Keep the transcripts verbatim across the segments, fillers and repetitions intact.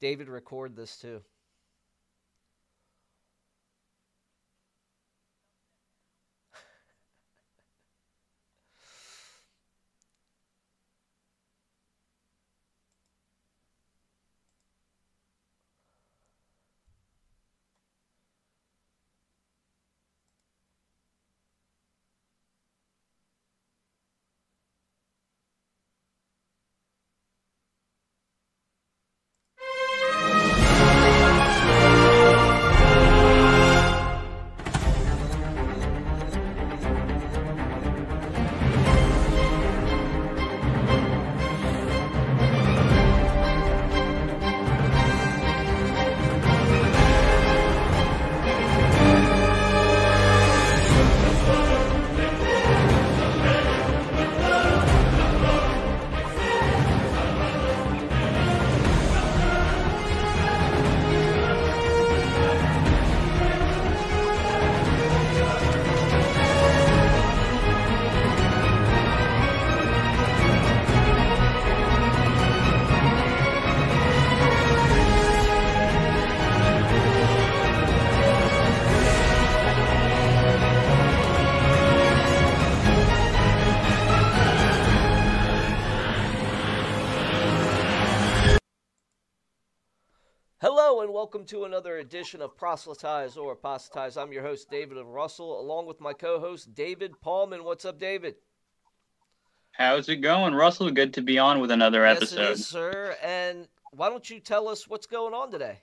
David record this too. Hello and welcome to another edition of Proselytize or Apostatize. I'm your host, David Russell, along with my co-host, David Paulman. What's up, David? How's it going, Russell? Good to be on with another yes, episode. Yes, it is, sir. And why don't you tell us what's going on today?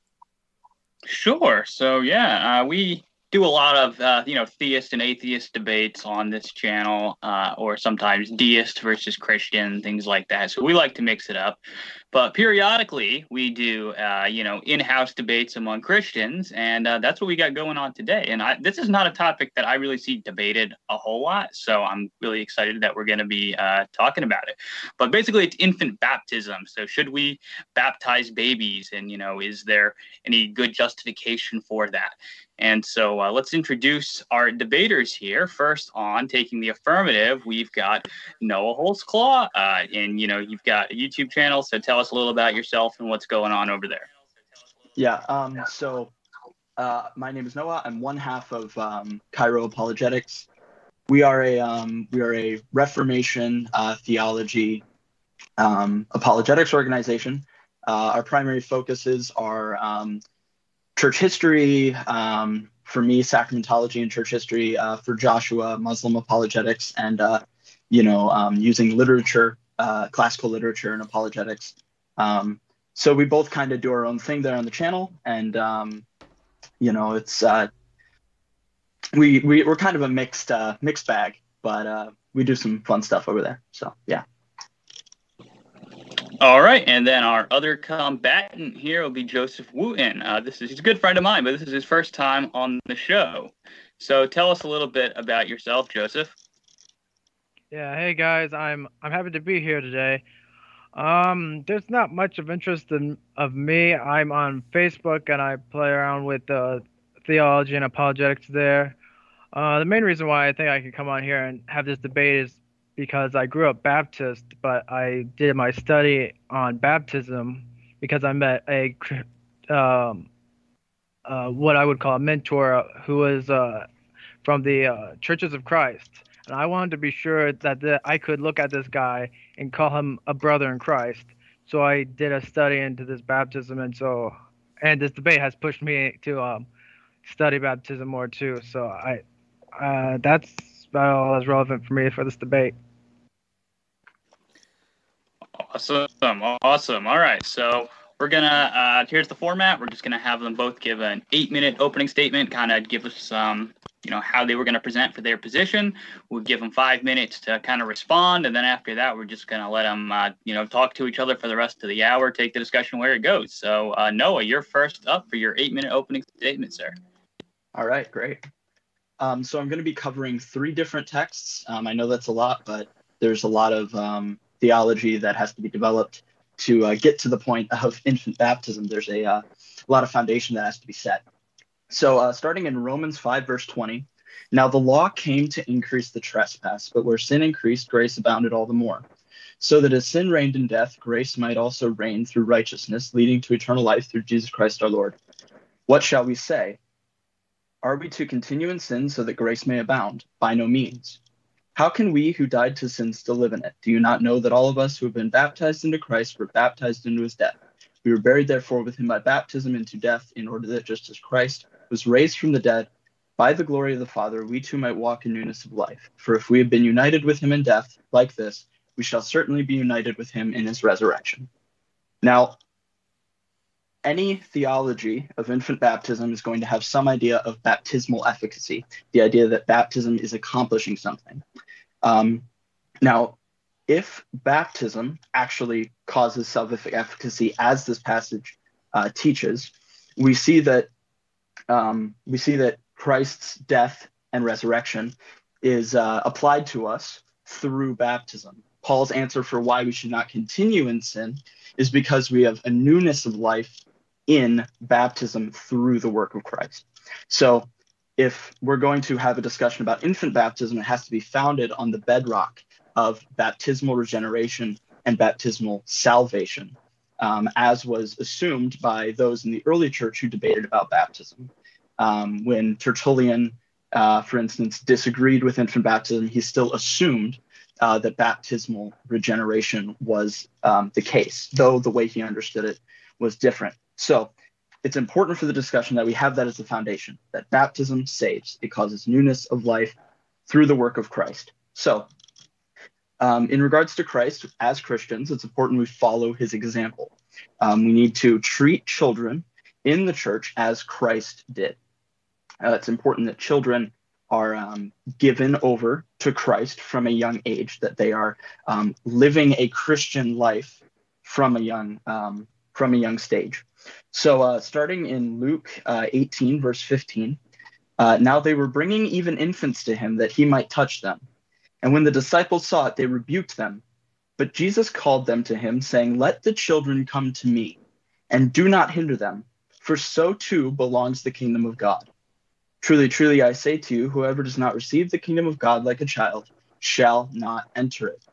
Sure. So, yeah, uh, we do a lot of, uh, you know, theist and atheist debates on this channel, uh, or sometimes deist versus Christian, things like that. So we like to mix it up. But periodically, we do, uh, you know, in-house debates among Christians, and uh, that's what we got going on today. And I, this is not a topic that I really see debated a whole lot, so I'm really excited that we're going to be uh, talking about it. But basically, it's infant baptism. So should we baptize babies? And, you know, is there any good justification for that? And so uh, let's introduce our debaters here. First on taking the affirmative, we've got Noah Holtzclaw, uh, and, you know, you've got a YouTube channel, so tell us a little about yourself and what's going on over there. Yeah, um, so uh, my name is Noah. I'm one half of um, Cairo Apologetics. We are a um, we are a Reformation uh, theology um, apologetics organization. Uh, our primary focuses are um, church history, um, for me, sacramentology and church history, uh, for Joshua, Muslim apologetics, and, uh, you know, um, using literature, uh, classical literature and apologetics. Um, so we both kind of do our own thing there on the channel. And, um, you know, it's, uh, we, we, we're kind of a mixed, uh, mixed bag, but uh, we do some fun stuff over there. So, yeah. All right, and then our other combatant here will be Joseph Wooten. Uh, this is he's a good friend of mine, but this is his first time on the show. So tell us a little bit about yourself, Joseph. Yeah, hey guys, I'm I'm happy to be here today. Um, there's not much of interest in of me. I'm on Facebook and I play around with uh, theology and apologetics there. Uh, the main reason why I think I could come on here and have this debate is because I grew up Baptist, but I did my study on baptism because I met a um, uh, what I would call a mentor who was uh, from the uh, Churches of Christ. And I wanted to be sure that the, I could look at this guy and call him a brother in Christ. So I did a study into this baptism, and so and this debate has pushed me to um, study baptism more too. So I uh, that's about all that's relevant for me for this debate. Awesome, awesome. All right, so we're gonna, uh, here's the format. We're just gonna have them both give an eight minute opening statement, kind of give us, um, you know, how they were gonna present for their position. We'll give them five minutes to kind of respond. And then after that, we're just gonna let them, uh, you know, talk to each other for the rest of the hour, take the discussion where it goes. So uh, Noah, you're first up for your eight minute opening statement, sir. All right, great. Um, so I'm gonna be covering three different texts. Um, I know that's a lot, but there's a lot of um, theology that has to be developed to uh, get to the point of infant baptism. There's a, uh, a lot of foundation that has to be set. So uh, starting in Romans five, verse twenty, now the law came to increase the trespass, but where sin increased, grace abounded all the more. so that as sin reigned in death, grace might also reign through righteousness, leading to eternal life through Jesus Christ our Lord. What shall we say? Are we to continue in sin so that grace may abound? By no means. How can we who died to sin still live in it? Do you not know that all of us who have been baptized into Christ were baptized into his death? We were buried therefore with him by baptism into death, in order that just as Christ was raised from the dead by the glory of the Father, we too might walk in newness of life. For if we have been united with him in death like this, we shall certainly be united with him in his resurrection. Now, any theology of infant baptism is going to have some idea of baptismal efficacy, the idea that baptism is accomplishing something. Um, now, if baptism actually causes salvific efficacy, as this passage uh, teaches, we see that um, we see that Christ's death and resurrection is uh, applied to us through baptism. Paul's answer for why we should not continue in sin is because we have a newness of life in baptism through the work of Christ. So if we're going to have a discussion about infant baptism, it has to be founded on the bedrock of baptismal regeneration and baptismal salvation, um, as was assumed by those in the early church who debated about baptism. Um, when Tertullian, uh, for instance, disagreed with infant baptism, he still assumed uh, that baptismal regeneration was um, the case, though the way he understood it was different. So it's important for the discussion that we have that as the foundation, that baptism saves. It causes newness of life through the work of Christ. So um, in regards to Christ, as Christians, it's important we follow his example. Um, we need to treat children in the church as Christ did. Uh, it's important that children are um, given over to Christ from a young age, that they are um, living a Christian life from a young um, from a young stage. So uh, starting in Luke uh, eighteen, verse fifteen, uh, now they were bringing even infants to him that he might touch them. And when the disciples saw it, they rebuked them. But Jesus called them to him, saying, let the children come to me, and do not hinder them, for so too belongs the kingdom of God. Truly, truly, I say to you, whoever does not receive the kingdom of God like a child shall not enter it.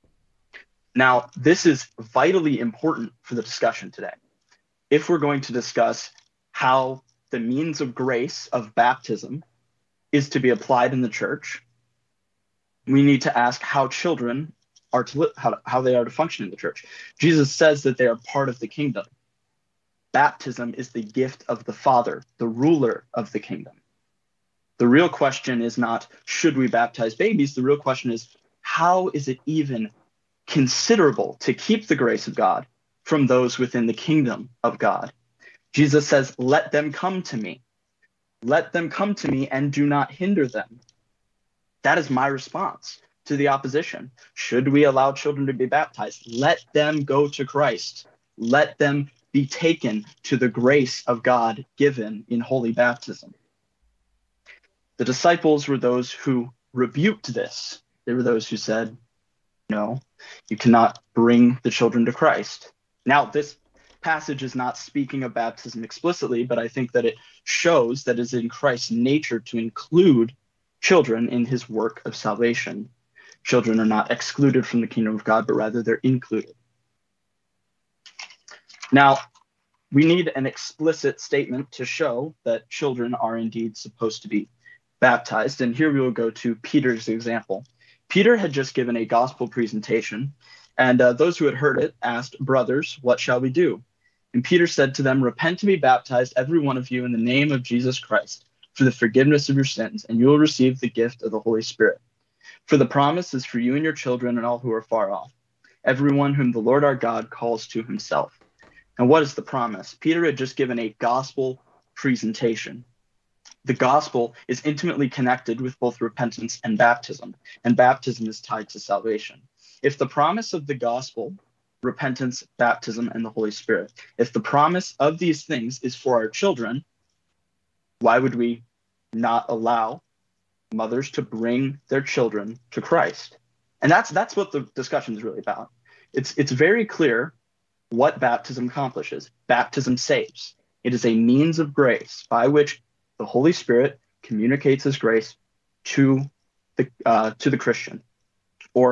Now, this is vitally important for the discussion today. If we're going to discuss how the means of grace of baptism is to be applied in the church, we need to ask how children are to li- how, how they are to function in the church. Jesus says that they are part of the kingdom. Baptism is the gift of the Father, the ruler of the kingdom. The real question is not, should we baptize babies? The real question is, how is it even considerable to keep the grace of God from those within the kingdom of God? Jesus says, let them come to me. Let them come to me and do not hinder them. That is my response to the opposition. Should we allow children to be baptized? Let them go to Christ. Let them be taken to the grace of God given in holy baptism. The disciples were those who rebuked this. They were those who said, no, you cannot bring the children to Christ. Now, this passage is not speaking of baptism explicitly, but I think that it shows that it is in Christ's nature to include children in his work of salvation. Children are not excluded from the kingdom of God, but rather they're included. Now, we need an explicit statement to show that children are indeed supposed to be baptized. And here we will go to Peter's example. Peter had just given a gospel presentation, and uh, those who had heard it asked, brothers, what shall we do? And Peter said to them, repent and be baptized, every one of you, in the name of Jesus Christ, for the forgiveness of your sins, and you will receive the gift of the Holy Spirit. For the promise is for you and your children and all who are far off, everyone whom the Lord our God calls to himself. And what is the promise? Peter had just given a gospel presentation. The gospel is intimately connected with both repentance and baptism, and baptism is tied to salvation. If the promise of the gospel, repentance, baptism, and the Holy Spirit, if the promise of these things is for our children, why would we not allow mothers to bring their children to Christ? And that's that's what the discussion is really about. It's it's very clear what baptism accomplishes. Baptism saves. It is a means of grace by which the Holy Spirit communicates his grace to the uh, to the Christian, or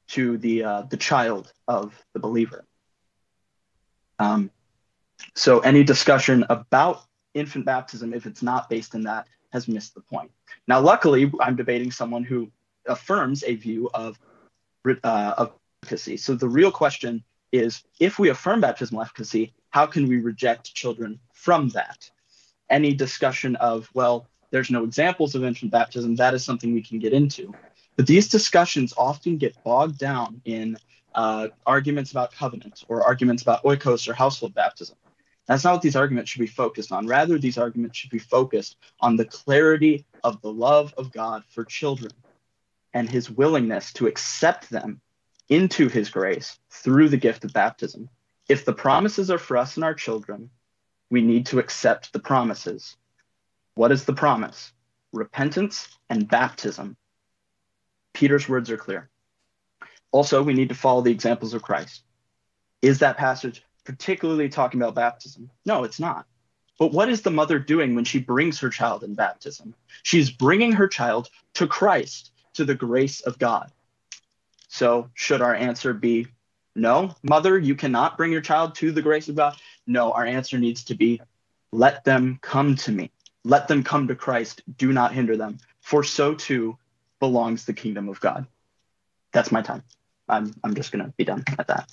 to the uh, the child of the believer. Um, so any discussion about infant baptism, if it's not based in that, has missed the point. Now, luckily, I'm debating someone who affirms a view of uh, of efficacy. So the real question is, if we affirm baptismal efficacy, how can we reject children from that? Any discussion of, well, there's no examples of infant baptism, that is something we can get into. But these discussions often get bogged down in uh, arguments about covenant or arguments about oikos or household baptism. That's not what these arguments should be focused on. Rather, these arguments should be focused on the clarity of the love of God for children and his willingness to accept them into his grace through the gift of baptism. If the promises are for us and our children, we need to accept the promises. What is the promise? Repentance and baptism. Peter's words are clear. Also, we need to follow the examples of Christ. Is that passage particularly talking about baptism? No, it's not. But what is the mother doing when she brings her child in baptism? She's bringing her child to Christ, to the grace of God. So should our answer be, no, mother, you cannot bring your child to the grace of God? No, our answer needs to be, let them come to me. Let them come to Christ. Do not hinder them. For so too belongs the kingdom of God. That's my time. I'm, I'm just going to be done at that.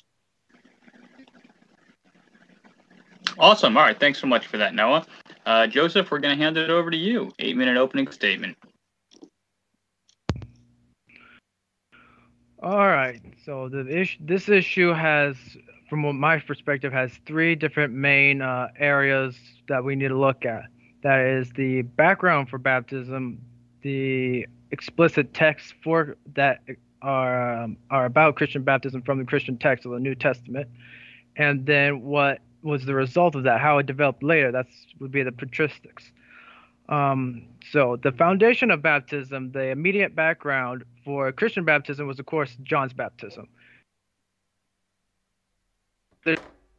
Awesome. All right. Thanks so much for that, Noah. Uh, Joseph, we're going to hand it over to you. Eight-minute opening statement. All right. So the issue, this issue has, from my perspective, has three different main uh, areas that we need to look at. That is the background for baptism, the explicit texts for that are um, are about Christian baptism from the Christian text of the New Testament, and then what was the result of that, how it developed later. That would be the patristics. Um, so the foundation of baptism, the immediate background for Christian baptism was, of course, John's baptism. The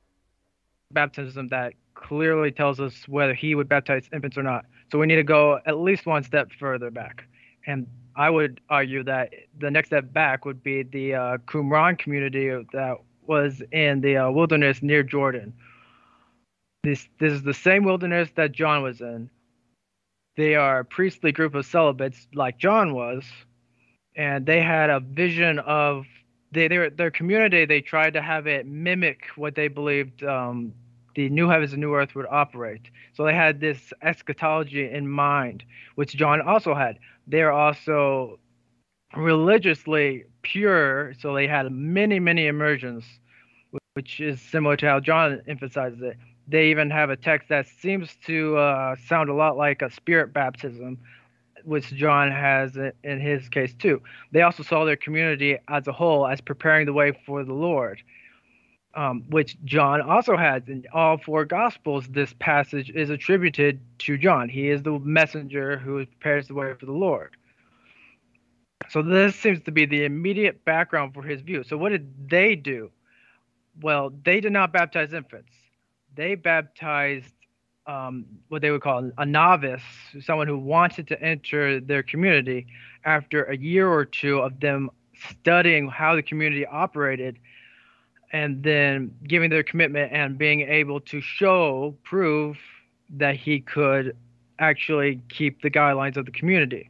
baptism that clearly tells us whether he would baptize infants or not. So we need to go at least one step further back. And I would argue that the next step back would be the uh, Qumran community that was in the uh, wilderness near Jordan. This, this is the same wilderness that John was in. They are a priestly group of celibates like John was, and they had a vision of they, they were, their community. They tried to have it mimic what they believed um, the new heavens and new earth would operate. So they had this eschatology in mind, which John also had. They're also religiously pure, so they had many, many immersions, which is similar to how John emphasizes it. They even have a text that seems to uh, sound a lot like a spirit baptism, which John has in his case too. They also saw their community as a whole as preparing the way for the Lord, um, which John also has. In all four Gospels, this passage is attributed to John. He is the messenger who prepares the way for the Lord. So this seems to be the immediate background for his view. So what did they do? Well, they did not baptize infants. They baptized um, what they would call a novice, someone who wanted to enter their community after a year or two of them studying how the community operated and then giving their commitment and being able to show, prove that he could actually keep the guidelines of the community.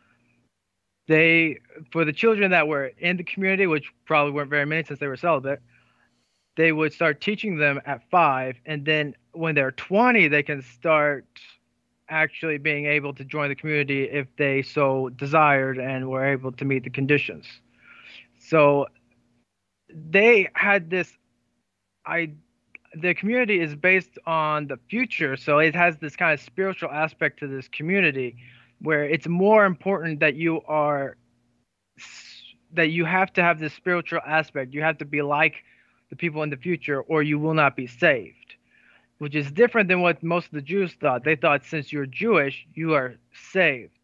They, for the children that were in the community, which probably weren't very many since they were celibate, they would start teaching them at five, and then when they're twenty, they can start actually being able to join the community if they so desired and were able to meet the conditions. So they had this, I, the community is based on the future, so it has this kind of spiritual aspect to this community where it's more important that you are, that you have to have this spiritual aspect. You have to be like the people in the future, or you will not be saved, which is different than what most of the Jews thought. They thought since you're Jewish, you are saved.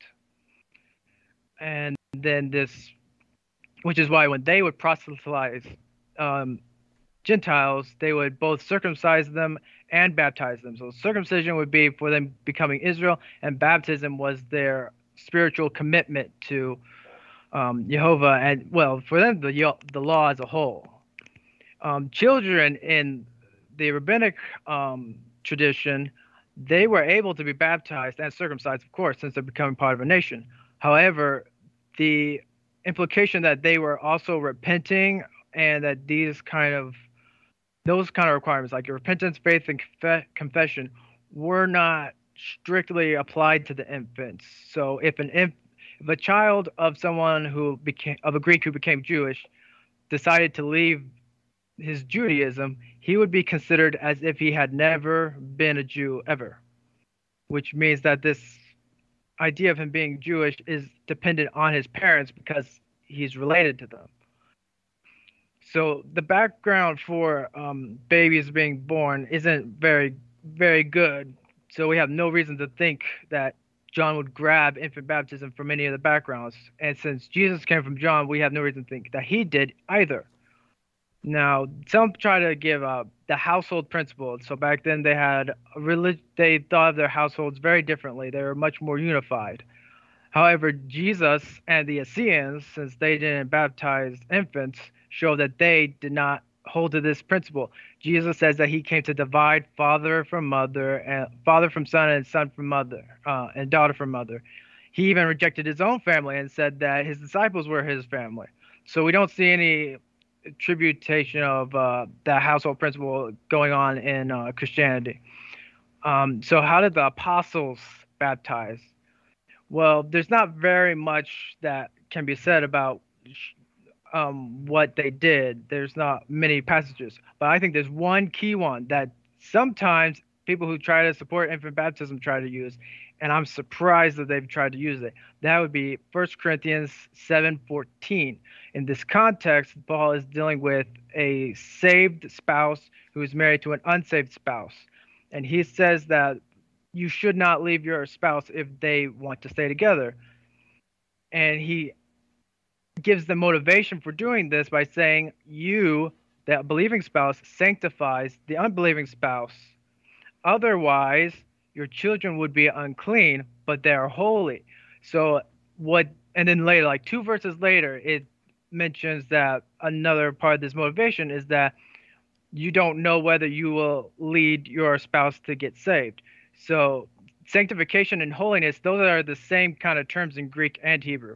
And then this, which is why when they would proselytize um, Gentiles, they would both circumcise them and baptize them. So circumcision would be for them becoming Israel, and baptism was their spiritual commitment to um, Jehovah, and well, for them, the yo- the law as a whole. Um, children in the rabbinic um, tradition, they were able to be baptized and circumcised, of course, since they're becoming part of a nation. However, the implication that they were also repenting and that these kind of those kind of requirements, like your repentance, faith, and conf- confession, were not strictly applied to the infants. So if an inf- if a child of someone who became of a Greek who became Jewish decided to leave his Judaism, he would be considered as if he had never been a Jew ever, which means that this idea of him being Jewish is dependent on his parents because he's related to them. So the background for um, babies being born isn't very, very good. So we have no reason to think that John would grab infant baptism from any of the backgrounds. And since Jesus came from John, we have no reason to think that he did either. Now, some try to give uh, the household principle. So back then they had a relig- they thought of their households very differently. They were much more unified. However, Jesus and the Essenes, since they didn't baptize infants, show that they did not hold to this principle. Jesus says that he came to divide father from mother, and father from son, and son from mother, uh, and daughter from mother. He even rejected his own family and said that his disciples were his family. So we don't see any tributation of uh, that household principle going on in uh, Christianity. Um, so how did the apostles baptize? Well, there's not very much that can be said about um, what they did. There's not many passages, but I think there's one key one that sometimes people who try to support infant baptism try to use, and I'm surprised that they've tried to use it. That would be First Corinthians seven fourteen. In this context, Paul is dealing with a saved spouse who is married to an unsaved spouse, and he says that you should not leave your spouse if they want to stay together. And he gives the motivation for doing this by saying, you, the believing spouse, sanctifies the unbelieving spouse. Otherwise, your children would be unclean, but they are holy. So what, and then later, like two verses later, it mentions that another part of this motivation is that you don't know whether you will lead your spouse to get saved. So sanctification and holiness, those are the same kind of terms in Greek and Hebrew.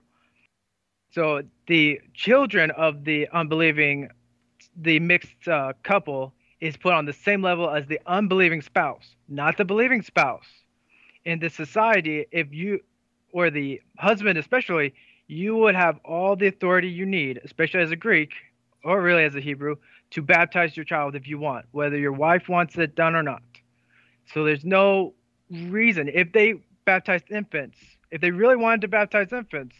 So the children of the unbelieving, the mixed uh, couple is put on the same level as the unbelieving spouse, not the believing spouse. In this society, if you, or the husband especially, you would have all the authority you need, especially as a Greek, or really as a Hebrew, to baptize your child if you want, whether your wife wants it done or not. So there's no reason. If they baptized infants, if they really wanted to baptize infants,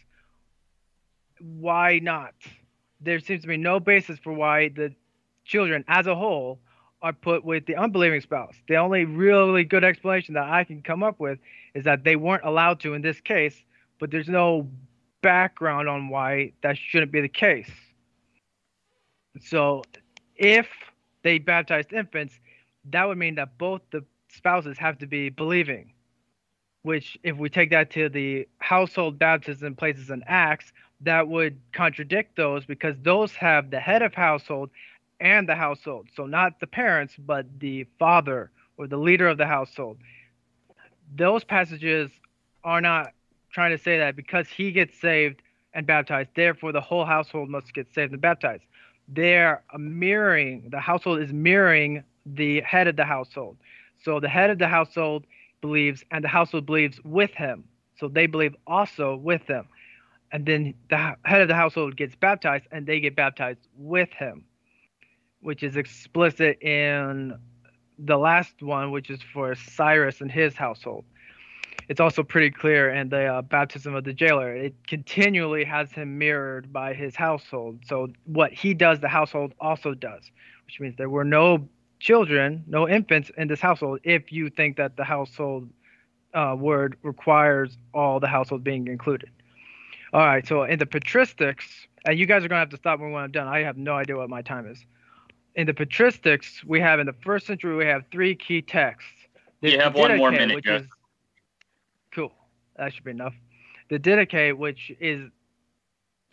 why not? There seems to be no basis for why the children as a whole are put with the unbelieving spouse. The only really good explanation that I can come up with is that they weren't allowed to in this case, but there's no background on why that shouldn't be the case. So if they baptized infants, that would mean that both the spouses have to be believing, which if we take that to the household baptism places in Acts, that would contradict those because those have the head of household and the household. So not the parents, but the father or the leader of the household. Those passages are not trying to say that because he gets saved and baptized, therefore the whole household must get saved and baptized. They're mirroring, the household is mirroring the head of the household. So the head of the household believes and the household believes with him. So they believe also with him. And then the head of the household gets baptized and they get baptized with him, which is explicit in the last one, which is for Cyrus and his household. It's also pretty clear in the uh, baptism of the jailer. It continually has him mirrored by his household. So what he does, the household also does, which means there were no children, no infants in this household if you think that the household uh, word requires all the household being included. All right, so in the patristics, and you guys are going to have to stop me when I'm done. I have no idea what my time is. In the patristics, we have in the first century, we have three key texts. You have one more minute, which is, cool. That should be enough. The Didache, which is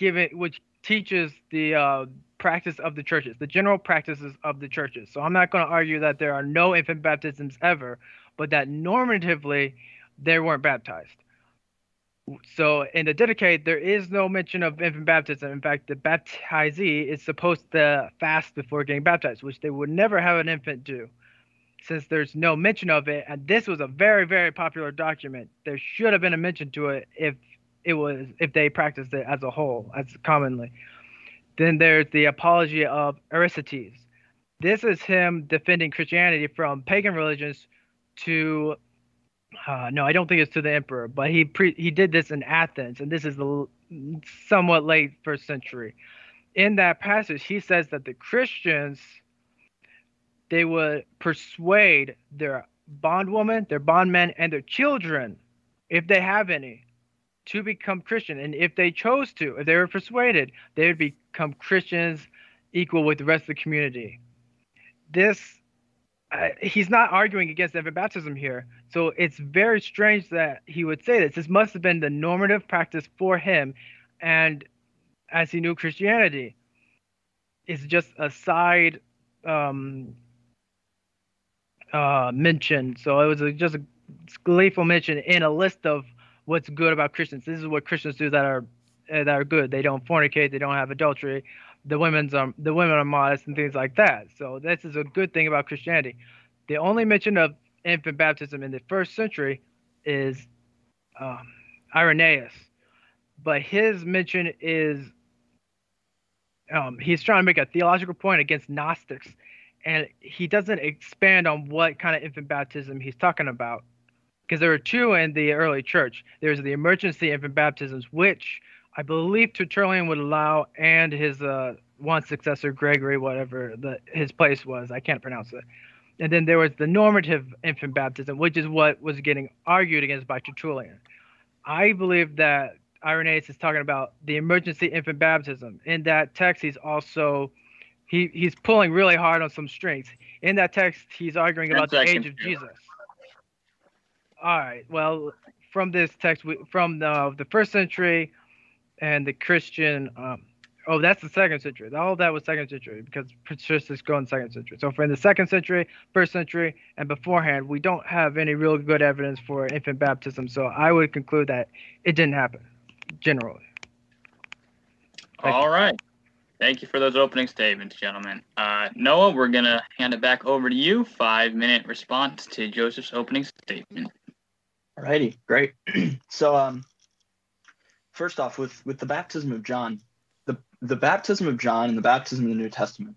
given which teaches the uh, practice of the churches, the general practices of the churches. So I'm not going to argue that there are no infant baptisms ever, but that normatively they weren't baptized. So in the Didache, there is no mention of infant baptism. In fact, the baptizee is supposed to fast before getting baptized, which they would never have an infant do, since there's no mention of it. And this was a very, very popular document. There should have been a mention to it if it was if they practiced it as a whole, as commonly. Then there's the Apology of Aristides. This is him defending Christianity from pagan religions to uh, no, I don't think it's to the emperor, but he pre- he did this in Athens, and this is the somewhat late first century. In that passage, he says that the Christians, they would persuade their bondwomen, their bondmen, and their children, if they have any, to become Christian. And if they chose to, if they were persuaded, they would become Christians equal with the rest of the community. This, uh, he's not arguing against infant baptism here. So it's very strange that he would say this. This must have been the normative practice for him. And as he knew Christianity, it's just a side um, uh, mention. So it was a, just a gleeful mention in a list of what's good about Christians. This is what Christians do that are uh, that are good. They don't fornicate. They don't have adultery. The women's um the women are modest and things like that. So this is a good thing about Christianity. The only mention of infant baptism in the first century is um, Irenaeus, but his mention is um, he's trying to make a theological point against Gnostics, and he doesn't expand on what kind of infant baptism he's talking about. Because there were two in the early church. There's the emergency infant baptisms, which I believe Tertullian would allow, and his uh, one successor, Gregory, whatever the, his place was. I can't pronounce it. And then there was the normative infant baptism, which is what was getting argued against by Tertullian. I believe that Irenaeus is talking about the emergency infant baptism. In that text, he's also he he's pulling really hard on some strings. In that text, he's arguing about the age of Jesus. All right. Well, from this text, we, from the the first century, and the Christian, um, oh, that's the second century. All of that was second century because patristics go in the second century. So for in the second century, first century, and beforehand, we don't have any real good evidence for infant baptism. So I would conclude that it didn't happen, generally. Thank All you. right. Thank you for those opening statements, gentlemen. Uh, Noah, we're going to hand it back over to you. Five-minute response to Joseph's opening statement. Alrighty, great. So, um, first off, with, with the baptism of John, the, the baptism of John and the baptism of the New Testament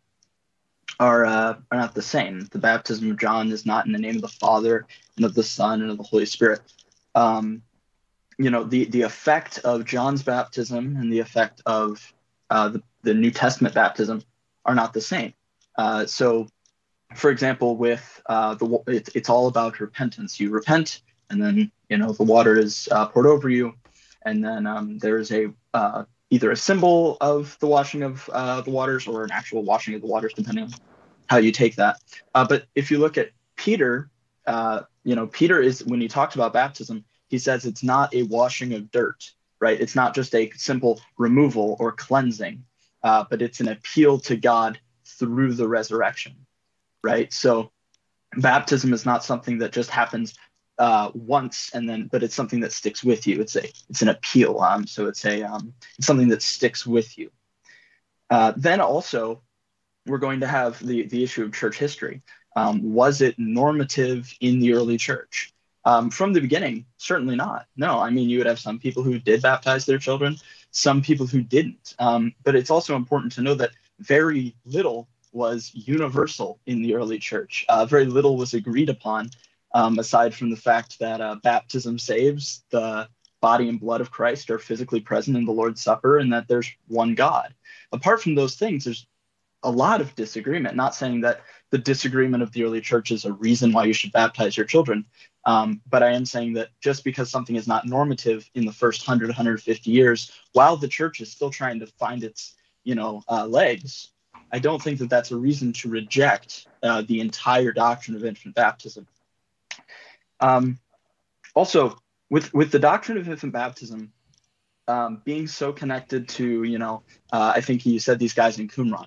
are uh, are not the same. The baptism of John is not in the name of the Father and of the Son and of the Holy Spirit. Um, you know, the, the effect of John's baptism and the effect of uh, the, the New Testament baptism are not the same. Uh, so, for example, with uh, the it, it's all about repentance. You repent, and then, you know, the water is uh, poured over you. And then um, there's a uh, either a symbol of the washing of uh, the waters or an actual washing of the waters, depending on how you take that. Uh, but if you look at Peter, uh, you know, Peter is, when he talks about baptism, he says it's not a washing of dirt, right? It's not just a simple removal or cleansing, uh, but it's an appeal to God through the resurrection, right? So baptism is not something that just happens uh once and then, but it's something that sticks with you. It's a it's an appeal. Um so it's a um it's something that sticks with you. Uh then also we're going to have the the issue of church history. Um was it normative in the early church? Um from the beginning, certainly not. No, I mean, you would have some people who did baptize their children, some people who didn't. Um but it's also important to know that very little was universal in the early church. Uh very little was agreed upon. Um, aside from the fact that uh, baptism saves, the body and blood of Christ are physically present in the Lord's Supper, and that there's one God. Apart from those things, there's a lot of disagreement. Not saying that the disagreement of the early church is a reason why you should baptize your children, um, but I am saying that just because something is not normative in the first one hundred, one hundred fifty years, while the church is still trying to find its, you know, uh, legs, I don't think that that's a reason to reject uh, the entire doctrine of infant baptism. Um, also, with, with the doctrine of infant baptism, um, being so connected to, you know, uh, I think you said these guys in Qumran.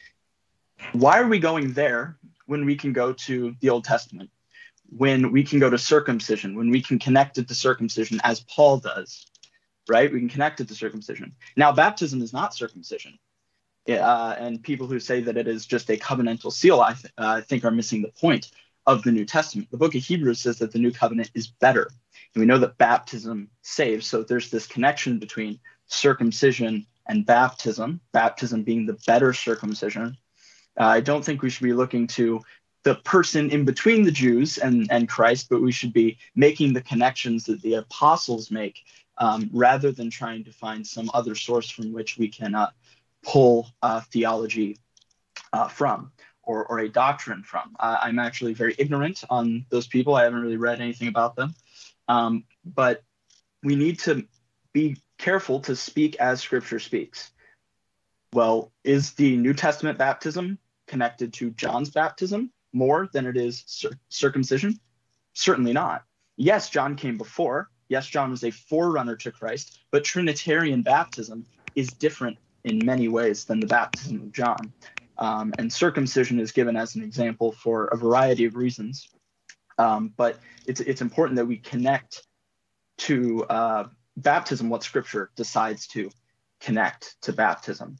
Why are we going there when we can go to the Old Testament, when we can go to circumcision, when we can connect it to circumcision as Paul does, right? We can connect it to circumcision. Now, baptism is not circumcision. Uh, and people who say that it is just a covenantal seal, I th- uh, think are missing the point of the New Testament. The book of Hebrews says that the new covenant is better. And we know that baptism saves. So there's this connection between circumcision and baptism, baptism being the better circumcision. Uh, I don't think we should be looking to the person in between the Jews and, and Christ, but we should be making the connections that the apostles make, um, rather than trying to find some other source from which we can uh, pull uh, theology uh, from or, or a doctrine from. Uh, I'm actually very ignorant on those people. I haven't really read anything about them. Um, but we need to be careful to speak as Scripture speaks. Well, is the New Testament baptism connected to John's baptism more than it is cir- circumcision? Certainly not. Yes, John came before. Yes, John was a forerunner to Christ, but Trinitarian baptism is different in many ways than the baptism of John. Um, and circumcision is given as an example for a variety of reasons. Um, but it's it's important that we connect to uh, baptism what Scripture decides to connect to baptism.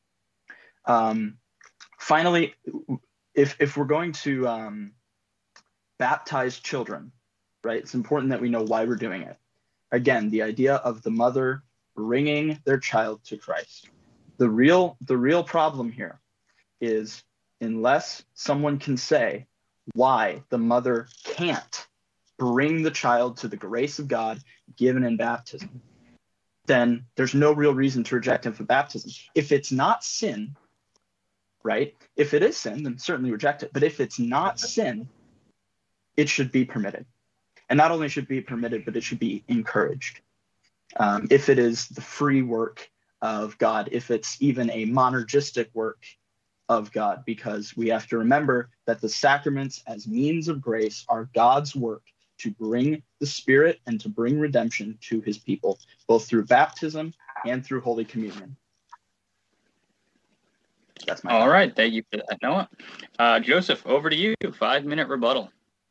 Um, finally, if if we're going to um, baptize children, right, it's important that we know why we're doing it. Again, the idea of the mother bringing their child to Christ. The real the real problem here is unless someone can say why the mother can't bring the child to the grace of God given in baptism, then there's no real reason to reject him for baptism. If it's not sin, right? If it is sin, then certainly reject it. But if it's not sin, it should be permitted. And not only should it be permitted, but it should be encouraged. Um, if it is the free work of God, if it's even a monergistic work of God, because we have to remember that the sacraments as means of grace are God's work to bring the Spirit and to bring redemption to his people, both through baptism and through Holy Communion. That's my All comment. right. Thank you for that, Noah. Uh, Joseph, over to you. Five-minute rebuttal.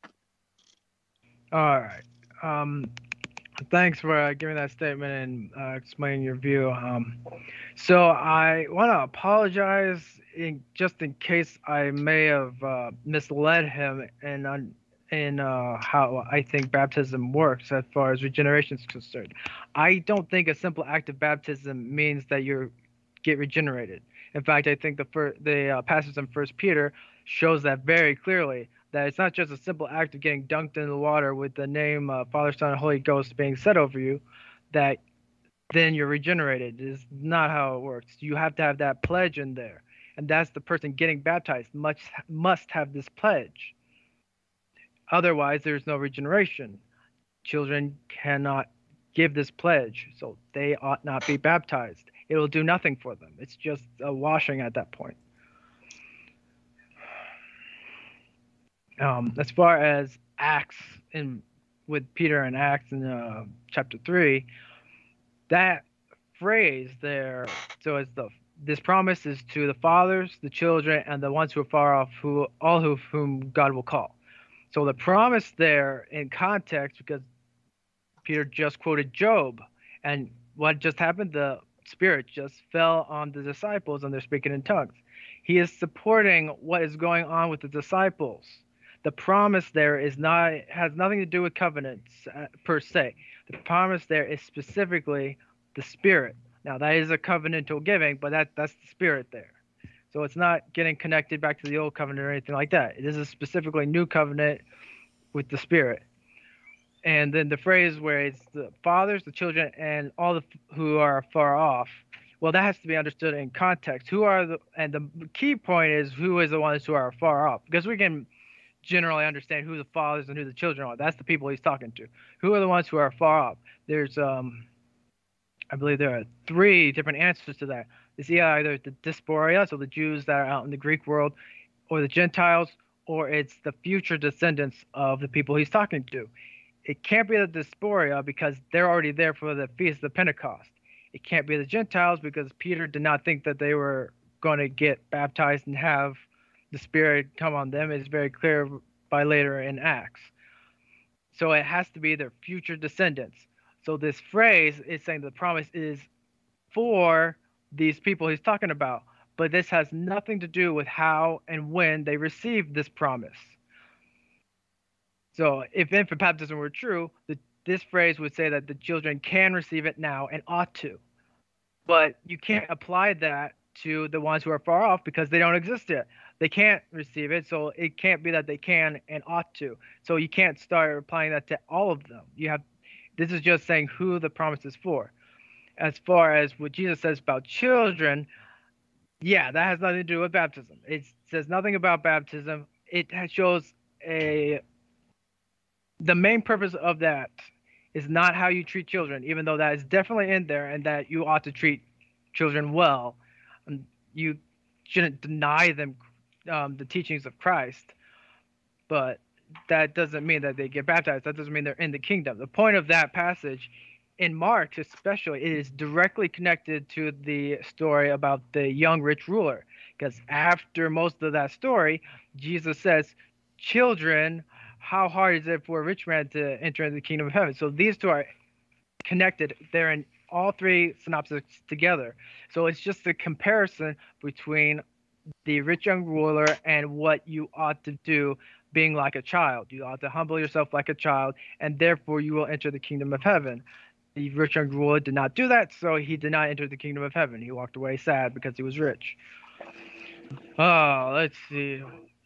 All right. Um, thanks for uh, giving that statement and uh, explaining your view. Um, so I want to apologize in, just in case I may have uh, misled him in uh, in uh, how I think baptism works as far as regeneration is concerned. I don't think a simple act of baptism means that you get regenerated. In fact, I think the fir- the uh, passage in First Peter shows that very clearly. That it's not just a simple act of getting dunked in the water with the name uh, Father, Son, and Holy Ghost being said over you, that then you're regenerated. It is not how it works. You have to have that pledge in there. And that's the person getting baptized must, must have this pledge. Otherwise, there's no regeneration. Children cannot give this pledge, so they ought not be baptized. It will do nothing for them. It's just a washing at that point. Um, as far as Acts in with Peter and Acts in uh, chapter three, that phrase there, so it's the this promise is to the fathers, the children, and the ones who are far off, who all who whom God will call. So the promise there in context, because Peter just quoted Job, and what just happened? The Spirit just fell on the disciples, and they're speaking in tongues. He is supporting what is going on with the disciples. The promise there is not has nothing to do with covenants uh, per se. The promise there is specifically the Spirit. Now that is a covenantal giving, but that that's the Spirit there. So it's not getting connected back to the old covenant or anything like that. It is a specifically new covenant with the Spirit. And then the phrase where it's the fathers, the children, and all the who are far off. Well, that has to be understood in context. Who are the and the key point is who is the ones who are far off, because we can generally understand who the fathers and who the children are. That's the people he's talking to. Who are the ones who are far off? There's, um, I believe there are three different answers to that. It's either the diaspora, so the Jews that are out in the Greek world, or the Gentiles, or it's the future descendants of the people he's talking to. It can't be the diaspora because they're already there for the Feast of Pentecost. it can't be the Gentiles because Peter did not think that they were going to get baptized and have the Spirit come on them. It's very clear by later in Acts. So it has to be their future descendants. So this phrase is saying the promise is for these people he's talking about, but this has nothing to do with how and when they received this promise. So if infant baptism were true, the, this phrase would say that the children can receive it now and ought to. But you can't apply that to the ones who are far off because they don't exist yet. They can't receive it, so it can't be that they can and ought to. So you can't start applying that to all of them. You have this is just saying who the promise is for. As far as what Jesus says about children, yeah, that has nothing to do with baptism. It says nothing about baptism. It shows a the main purpose of that is not how you treat children, even though that is definitely in there and that you ought to treat children well. And you shouldn't deny them um, the teachings of Christ, but that doesn't mean that they get baptized. That doesn't mean they're in the kingdom. The point of that passage in Mark especially, it is directly connected to the story about the young rich ruler, because after most of that story, Jesus says, children, how hard is it for a rich man to enter into the kingdom of heaven? So these two are connected. They're in all three synopses together. So it's just a comparison between the rich young ruler and what you ought to do being like a child. You ought to humble yourself like a child, and therefore you will enter the kingdom of heaven. The rich young ruler did not do that, so he did not enter the kingdom of heaven. He walked away sad because he was rich. Oh, let's see.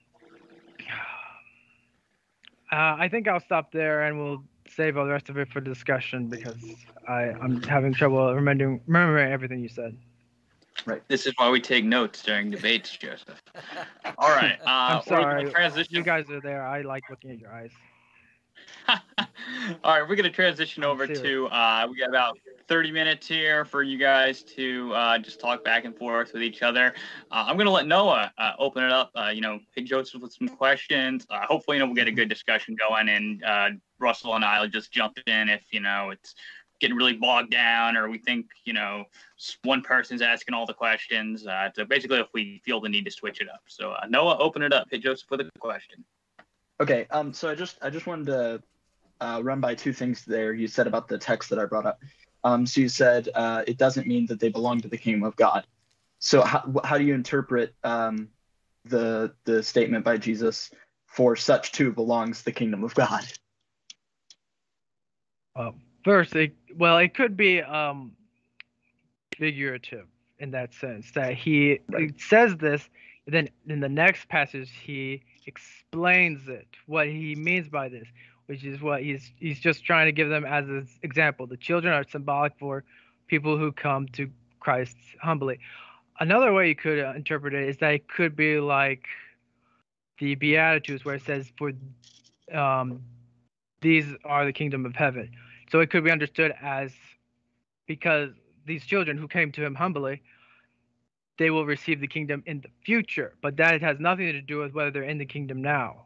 Uh, I think I'll stop there and we'll save all the rest of it for discussion because I, I'm having trouble remembering, remembering everything you said. Right. This is why we take notes during debates, Joseph. All right. Uh, I'm sorry. Transition. You guys are there. I like looking at your eyes. All right, we're going to transition over to, uh, we got about thirty minutes here for you guys to uh, just talk back and forth with each other. Uh, I'm going to let Noah uh, open it up, uh, you know, hit Joseph with some questions. Uh, hopefully, you know, we'll get a good discussion going, and uh, Russell and I will just jump in if, you know, it's getting really bogged down or we think, you know, one person's asking all the questions. Uh, so basically, if we feel the need to switch it up. So uh, Noah, open it up. Hit Joseph with a question. Okay, um, so I just I just wanted to uh, run by two things there you said about the text that I brought up. Um, so you said uh, it doesn't mean that they belong to the kingdom of God. So how how do you interpret um, the the statement by Jesus, for such too belongs the kingdom of God? Uh, first, it, well, it could be um, figurative in that sense that he Right. it says this, and then in the next passage he explains it, what he means by this, which is what he's he's just trying to give them as an example. The children are symbolic for people who come to Christ humbly. Another way you could uh, interpret it is that it could be like the Beatitudes, where it says, "For um, these are the kingdom of heaven." So it could be understood as because these children who came to him humbly, they will receive the kingdom in the future, but that has nothing to do with whether they're in the kingdom now.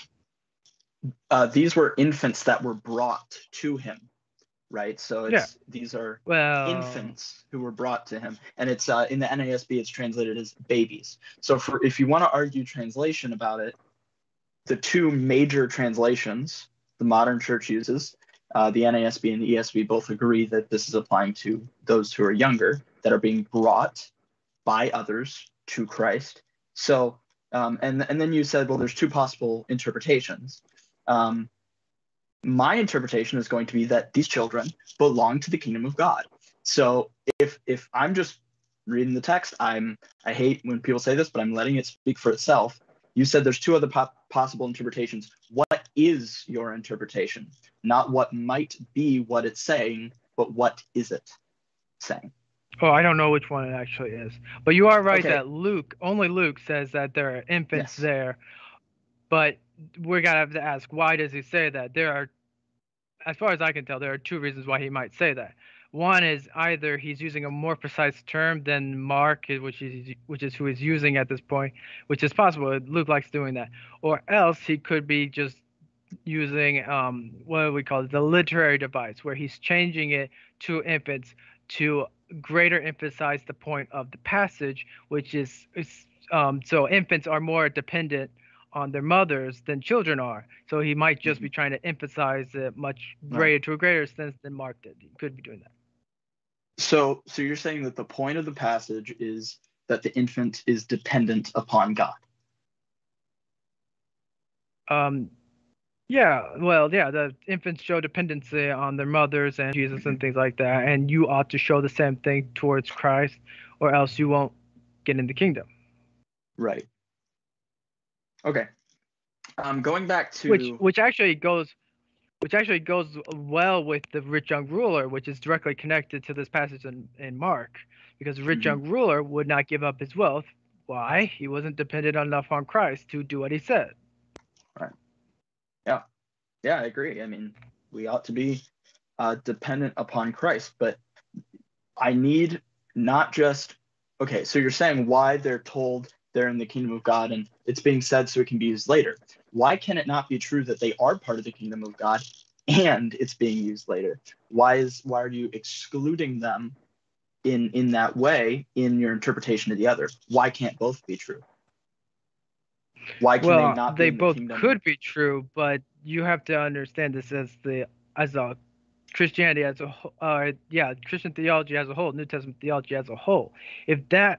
Uh, these were infants that were brought to him, right? So it's Yeah. these are Well, infants who were brought to him, and it's uh, in the N A S B it's translated as babies. So for if you want to argue translation about it, the two major translations the modern church uses, uh, the N A S B and the E S V both agree that this is applying to those who are younger that are being brought by others to Christ. So um, and and then you said, well, there's two possible interpretations. Um, my interpretation is going to be that these children belong to the kingdom of God. So if if I'm just reading the text, I'm I hate when people say this, but I'm letting it speak for itself. You said there's two other po- possible interpretations. What is your interpretation? Not what might be what it's saying, but what is it saying? oh, I don't know which one it actually is, but you are right Okay. that Luke, only Luke says that there are infants Yes. there, but we're gonna have to ask, why does he say that? There are, as far as I can tell, there are two reasons why he might say that. One is either he's using a more precise term than Mark, which is which is who he's using at this point, which is possible. Luke likes doing that. Or else he could be just using um, what do we call it, the literary device, where he's changing it to infants to greater emphasize the point of the passage, which is, is um, so infants are more dependent on their mothers than children are. So he might just Mhm. be trying to emphasize it much Right. greater to a greater sense than Mark did. He could be doing that. So, so you're saying that the point of the passage is that the infant is dependent upon God. Um, yeah, well, yeah, the infants show dependency on their mothers and Jesus and things like that, and you ought to show the same thing towards Christ, or else you won't get in the kingdom. Right. Okay. Um, going back to Which, which actually goes, which actually goes well with the rich young ruler, which is directly connected to this passage in, in Mark, because the rich Mhm. young ruler would not give up his wealth. Why? He wasn't dependent enough on Christ to do what he said. Right. Yeah. Yeah, I agree. I mean, we ought to be uh, dependent upon Christ, but I need not just, okay, so you're saying why they're told they're in the kingdom of God and it's being said so it can be used later. Why can it not be true that they are part of the kingdom of God and it's being used later? Why is why are you excluding them in in that way in your interpretation of the other? Why can't both be true? Why can Well, they not they be in the both kingdom? could be true, but you have to understand this as the as a Christianity as a whole, uh, yeah, Christian theology as a whole, New Testament theology as a whole. If that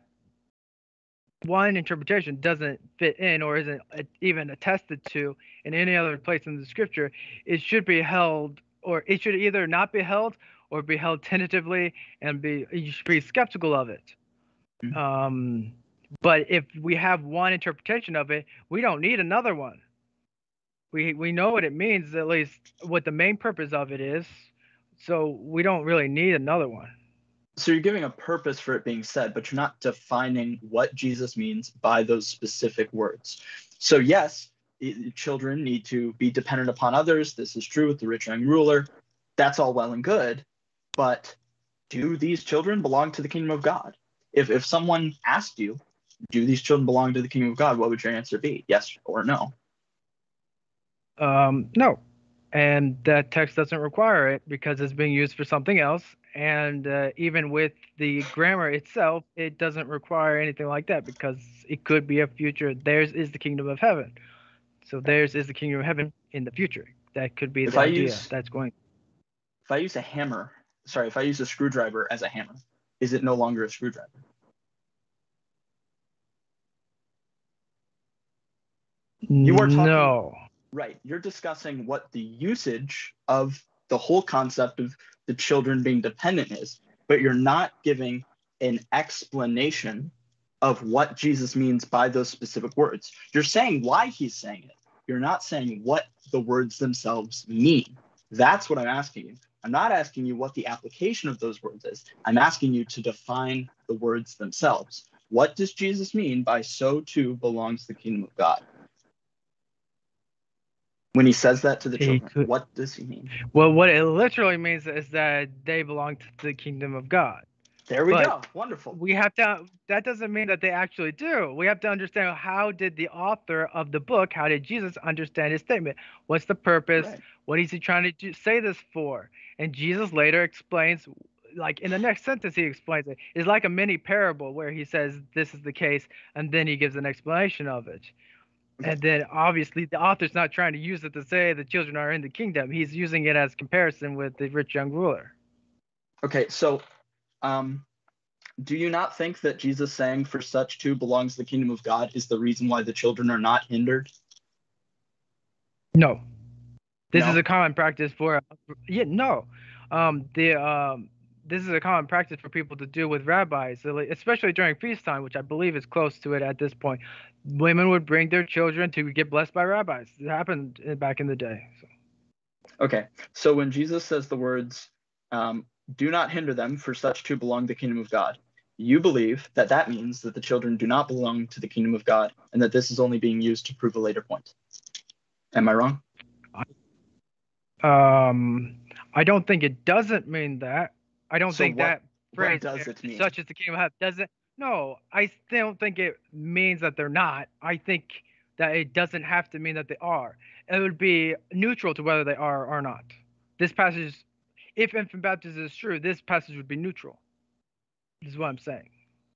one interpretation doesn't fit in or isn't even attested to in any other place in the scripture, it should be held, or it should either not be held or be held tentatively, and be you should be skeptical of it. Mhm. Um, but if we have one interpretation of it, we don't need another one. We we know what it means, at least what the main purpose of it is, so we don't really need another one. So you're giving a purpose for it being said, but you're not defining what Jesus means by those specific words. So yes, it, children need to be dependent upon others. This is true with the rich young ruler. That's all well and good, but do these children belong to the kingdom of God? If if someone asked you, do these children belong to the kingdom of God, what would your answer be? Yes or no? Um, no, and that text doesn't require it because it's being used for something else. And uh, even with the grammar itself, it doesn't require anything like that because it could be a future. Theirs is the kingdom of heaven, so theirs is the kingdom of heaven in the future. That could be If the I idea use that's going. if I use a hammer, sorry, if I use a screwdriver as a hammer, is it no longer a screwdriver? You are talking, No. right, you're discussing what the usage of the whole concept of the children being dependent is, but you're not giving an explanation of what Jesus means by those specific words. You're saying why he's saying it. You're not saying what the words themselves mean. That's what I'm asking you. I'm not asking you what the application of those words is. I'm asking you to define the words themselves. What does Jesus mean by so too belongs the kingdom of God? When he says that to the He children, could- what does he mean? Well, what it literally means is that they belong to the kingdom of God. There we But go. Wonderful. We have to. That doesn't mean that they actually do. We have to understand how did the author of the book, how did Jesus understand his statement? What's the purpose? Right. What is he trying to do, say this for? And Jesus later explains, like in the next sentence, he explains it. It's like a mini parable where he says this is the case, and then he gives an explanation of it. Okay. And then obviously the author's not trying to use it to say the children are in the kingdom. He's using it as comparison with the rich young ruler. Okay, so um, do you not think that Jesus saying for such too belongs the kingdom of God is the reason why the children are not hindered? No. This No? is a common practice for yeah no, um the um this is a common practice for people to do with rabbis, so, like, especially during feast time, which I believe is close to it at this point. Women would bring their children to get blessed by rabbis. It happened uh, back in the day. So. Okay, so when Jesus says the words, um, do not hinder them, for such too belong the kingdom of God, you believe that that means that the children do not belong to the kingdom of God and that this is only being used to prove a later point. Am I wrong? Um, I don't think it doesn't mean that. I don't So think what- that what phrase does it mean? such as the kingdom of heaven doesn't. No, I still don't think it means that they're not. I think that it doesn't have to mean that they are. It would be neutral to whether they are or not. This passage, if infant baptism is true, this passage would be neutral. This is what I'm saying.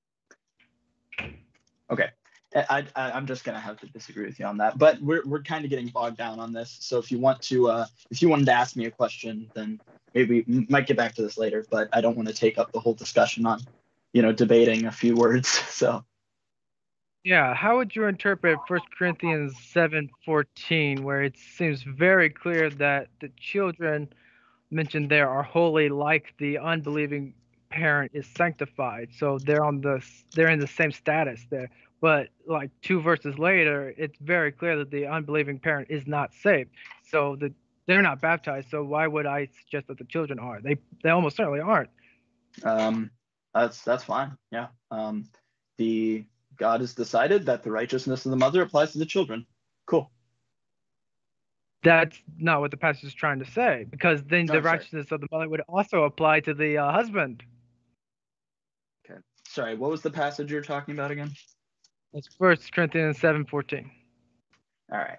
Okay. I, I, I'm just gonna have to disagree with you on that, but we're we're kind of getting bogged down on this. So if you want to, uh, if you wanted to ask me a question, then maybe we might get back to this later. But I don't want to take up the whole discussion on, you know, debating a few words. So Yeah, how would you interpret First Corinthians seven fourteen, where it seems very clear that the children mentioned there are holy, like the unbelieving parent is sanctified. So they're on the they're in the same status there. But like two verses later, it's very clear that the unbelieving parent is not saved. So the they're not baptized. So why would I suggest that the children are? They they almost certainly aren't. um, that's that's fine. Yeah. Um, the God has decided that the righteousness of the mother applies to the children. Cool. That's not what the passage is trying to say, because then Oh, the sorry. righteousness of the mother would also apply to the uh, husband. Okay. Sorry. What was the passage you're talking about again? It's First Corinthians seven fourteen. All right.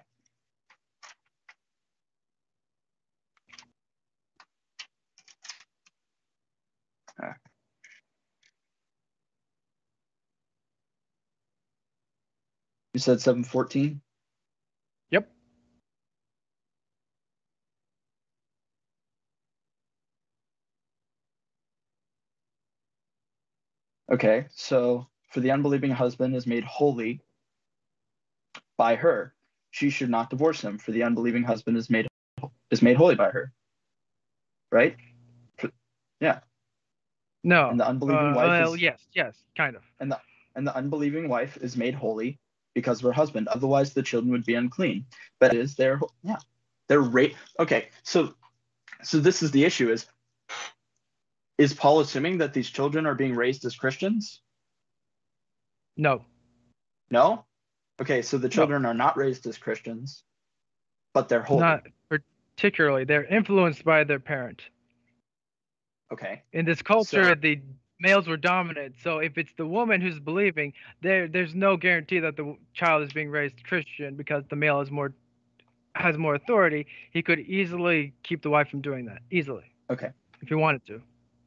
All right. You said seven fourteen? Yep. Okay, so for the unbelieving husband is made holy by her. She should not divorce him, for the unbelieving husband is made is made holy by her. Right? For, yeah. No. And the unbelieving uh, wife well, is yes, yes, kind of. and the and the unbelieving wife is made holy because of her husband. Otherwise, the children would be unclean. But it is their yeah, they're ra- okay. So so this is the issue: is is Paul assuming that these children are being raised as Christians? No. No. Okay, so the No. children are not raised as Christians, but they're holy. Not particularly. They're influenced by their parent. Okay. In this culture, So- the males were dominant. So if it's the woman who's believing, there there's no guarantee that the child is being raised Christian, because the male is more has more authority. He could easily keep the wife from doing that. Easily. Okay. If he wanted to.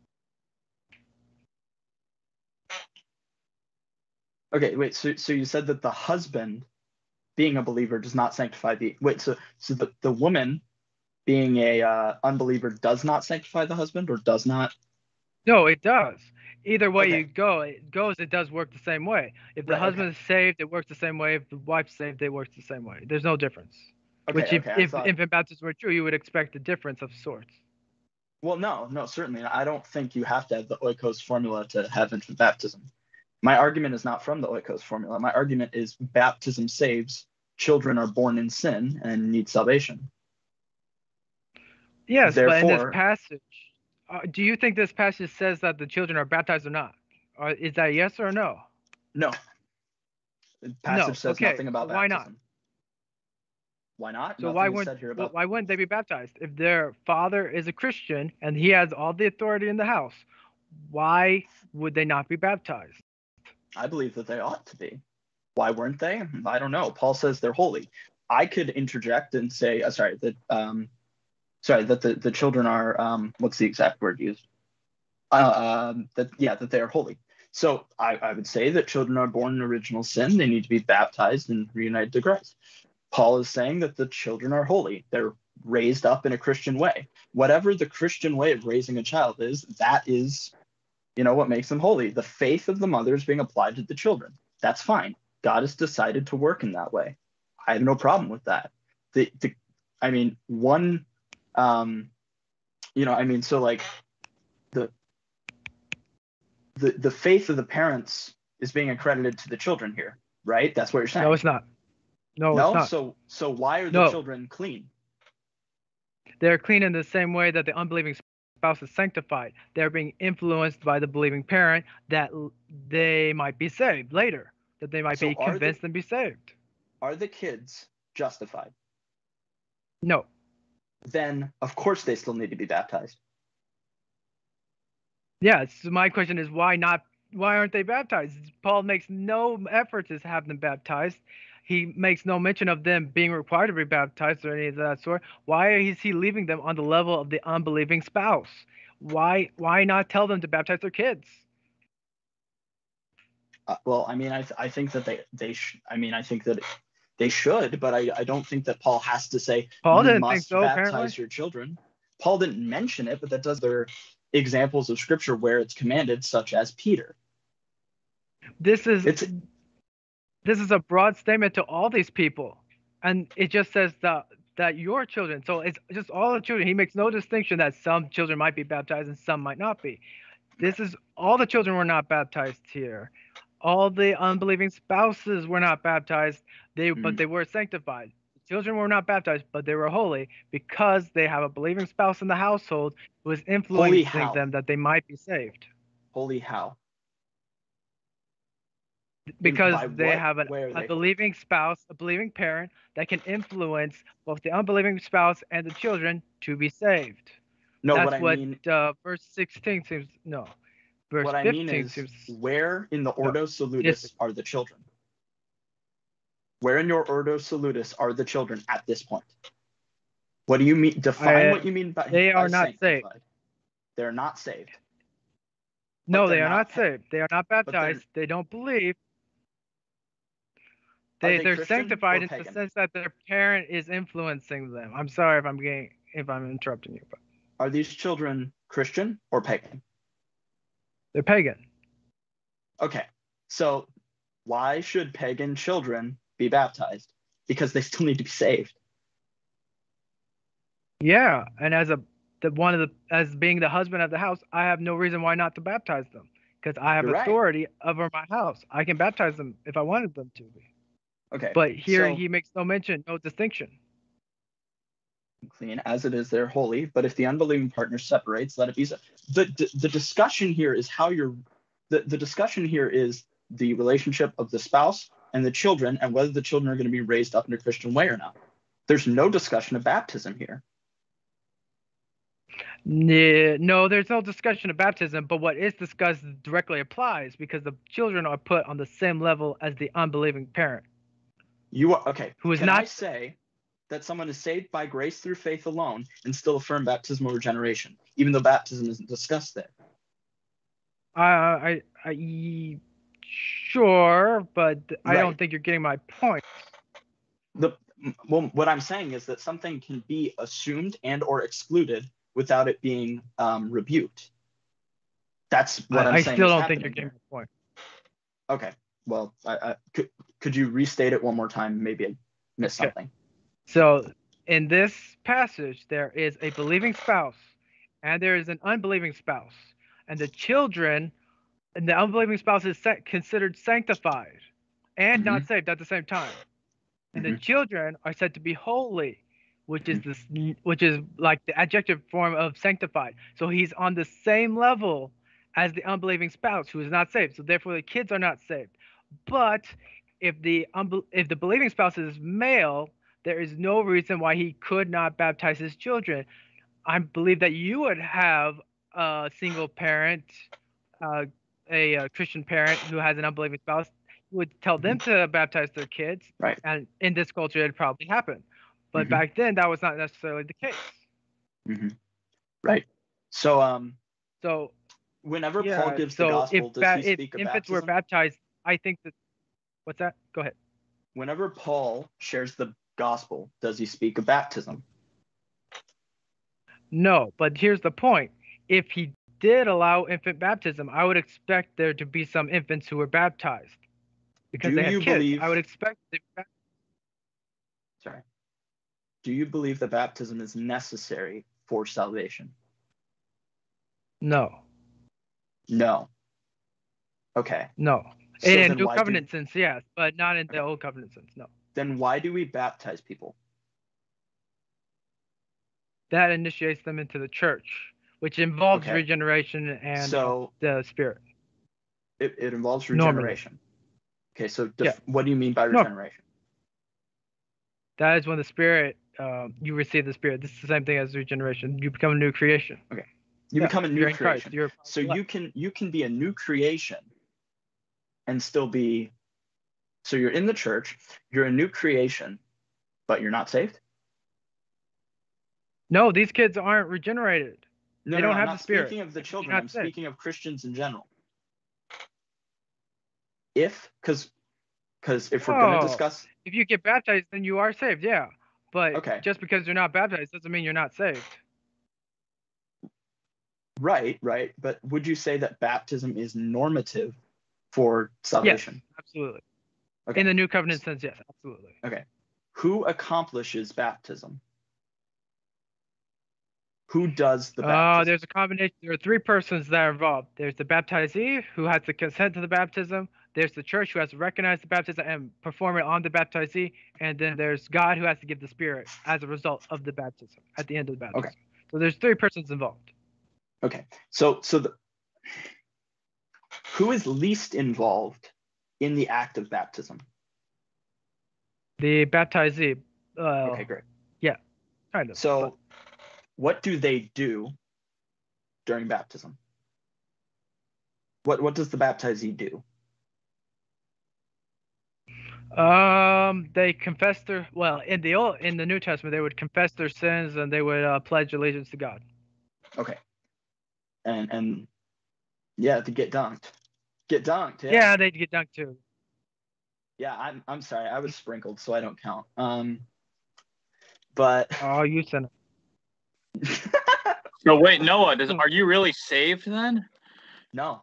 Okay, wait, so so you said that the husband being a believer does not sanctify the wait, so so the, the woman being a uh, unbeliever does not sanctify the husband, or does not? No, it does. Either way Okay. you go, it goes, it does work the same way. If the Right, husband okay. is saved, it works the same way. If the wife's saved, it works the same way. There's no difference. Okay, Which, if, okay, I if thought- infant baptism were true, you would expect a difference of sorts. Well, no, no, certainly. I don't think you have to have the oikos formula to have infant baptism. My argument is not from the oikos formula. My argument is baptism saves. Children are born in sin and need salvation. Yes, but in this Therefore- passage, uh, do you think this passage says that the children are baptized or not? Or is that yes or no? No. The passage No, says okay, nothing about so why not? baptism. Why not? So Nothing why is wouldn't said here well, about why wouldn't they be baptized if their father is a Christian and he has all the authority in the house? Why would they not be baptized? I believe that they ought to be. Why weren't they? I don't know. Paul says they're holy. I could interject and say, uh, sorry, that um, sorry that the, the children are um, what's the exact word used? Uh, um, that yeah, that they are holy. So I, I would say that children are born in original sin. They need to be baptized and reunited to Christ. Paul is saying that the children are holy. They're raised up in a Christian way. Whatever the Christian way of raising a child is, that is, you know, what makes them holy. The faith of the mother is being applied to the children. That's fine. God has decided to work in that way. I have no problem with that. The, the I mean, one, um, you know, I mean, so like the, the, the faith of the parents is being accredited to the children here, right? That's what you're saying. No, it's not. No, No, it's not. so so why are the No. children clean? They're clean in the same way that the unbelieving spouse is sanctified. They're being influenced by the believing parent that l- they might be saved later, that they might So be are the- convinced and be saved. Are the kids justified? No. Then of course they still need to be baptized. Yeah, so my question is why not? Why aren't they baptized? Paul makes no effort to have them baptized. He makes no mention of them being required to be baptized or any of that sort. Why is he leaving them on the level of the unbelieving spouse? Why why not tell them to baptize their kids? Uh, well, I mean, I th- I think that they they sh- I mean, I think that they should, but I, I don't think that Paul has to say Paul you didn't must think so, baptize apparently. your children. Paul didn't mention it, but that does there are examples of scripture where it's commanded, such as Peter. This is It's this is a broad statement to all these people, and it just says that that your children. So it's just all the children. He makes no distinction that some children might be baptized and some might not be. This is all the children were not baptized here. All the unbelieving spouses were not baptized. They Mm. but they were sanctified. Children were not baptized, but they were holy because they have a believing spouse in the household who is influencing how? them that they might be saved. holy how? Because by they what have an, way are a they holy? believing spouse, a believing parent that can influence both the unbelieving spouse and the children to be saved. No, That's what I what mean, uh, verse sixteen seems. No, verse what I fifteen mean is, seems. where in the Ordo Salutis Yes. are the children? Where in your Ordo Salutis are the children at this point? What do you mean? Define I- what you mean by they by are not saved. sanctified. They're not saved. No, But they they're are not not pa- saved. They are not they're- baptized. They don't believe. Are They they they're Christian sanctified or in the pagan? sense that their parent is influencing them. I'm sorry if I'm getting if I'm interrupting you, but Are these children Christian or pagan? they're pagan. Okay, so why should pagan children be baptized? Because they still need to be saved. Yeah, and as a the one of the as being the husband of the house, I have no reason why not to baptize them because I have You're right. authority over my house. I can baptize them if I wanted them to. Okay, But here so he makes no mention, no distinction. clean as it is, they're holy. But if the unbelieving partner separates, let it be so. The, the the discussion here is how you're. The, the discussion here is the relationship of the spouse and the children and whether the children are going to be raised up in a Christian way or not. There's no discussion of baptism here. Nah, no, there's no discussion of baptism, but what is discussed directly applies because the children are put on the same level as the unbelieving parent. You are okay. Who is Can not- I say that someone is saved by grace through faith alone and still affirm baptismal regeneration, even though baptism isn't discussed there? I, I, I, sure, but I Right. don't think you're getting my point. The well, what I'm saying is that something can be assumed and or excluded without it being um, rebuked. That's what I, I'm I saying. still is don't think happening you're getting here. my point. Okay. Well, I, I, could could you restate it one more time? Maybe I missed Okay. something. So in this passage, there is a believing spouse and there is an unbelieving spouse. And the children and the unbelieving spouse is sa- considered sanctified and not saved at the same time. And the Mhm. children are said to be holy, which is this, which is like the adjective form of sanctified. So he's on the same level as the unbelieving spouse who is not saved. So therefore, the kids are not saved. But if the unbel- if the believing spouse is male, there is no reason why he could not baptize his children. I believe that you would have a single parent, uh, a, a Christian parent who has an unbelieving spouse, would tell them to baptize their kids. Right. And in this culture, it'd probably happen. But Mhm. back then, that was not necessarily the case. hmm Right. So, um, So whenever yeah, Paul gives so the gospel, if, does ba- he if speak of infants were baptism? baptized, I think that. What's that? Go ahead. Whenever Paul shares the gospel, does he speak of baptism? No, but here's the point. If he did allow infant baptism, I would expect there to be some infants who were baptized because Do they had you kids. believe- I would expect. They, Sorry. Do you believe that baptism is necessary for salvation? no, No. Okay. no. So in then New why Covenant do, sense, yes, but not in the Okay. Old Covenant sense. No. then why do we baptize people? That initiates them into the church, which involves Okay. regeneration and So the Spirit. it, it involves Normally. regeneration. Okay, so def- Yeah. what do you mean by No. regeneration? That is when the Spirit, um, you receive the Spirit. This is the same thing as regeneration. You become a new creation. You Yeah, become a new you're in Christ. creation. You're So you can you can be a new creation and still be so you're in the church, you're a new creation, but you're not saved? No, these kids aren't regenerated. No, They no, don't no, have I'm the not Spirit. speaking of the They're children, not I'm saved. speaking of Christians in general. if because because if we're going to Oh, discuss, if you get baptized, then you are saved. Yeah, but okay, just because you're not baptized doesn't mean you're not saved. right, right. But would you say that baptism is normative for salvation? Yes, absolutely. Okay. In the new covenant sense, yes, absolutely. Okay. Who accomplishes baptism? Who does the Uh, baptism? there's a combination. There are three persons that are involved. There's the baptizee who has to consent to the baptism. There's the church who has to recognize the baptism and perform it on the baptizee. And then there's God who has to give the Spirit as a result of the baptism at the end of the baptism. Okay. So there's three persons involved. Okay. So so the who is least involved in the act of baptism? The baptizee. Uh, Okay, great. Yeah, kind of. So but- what do they do during baptism? What what does the baptizee do? Um, they confess their well in the old in the New Testament they would confess their sins and they would uh, pledge allegiance to God. Okay. And and yeah, to get dunked. Get dunked. Yeah. Yeah, they'd get dunked too. Yeah, I'm I'm sorry. I was sprinkled, so I don't count. Um but Oh, you sinner. So wait, Noah, does, are you really saved then? no.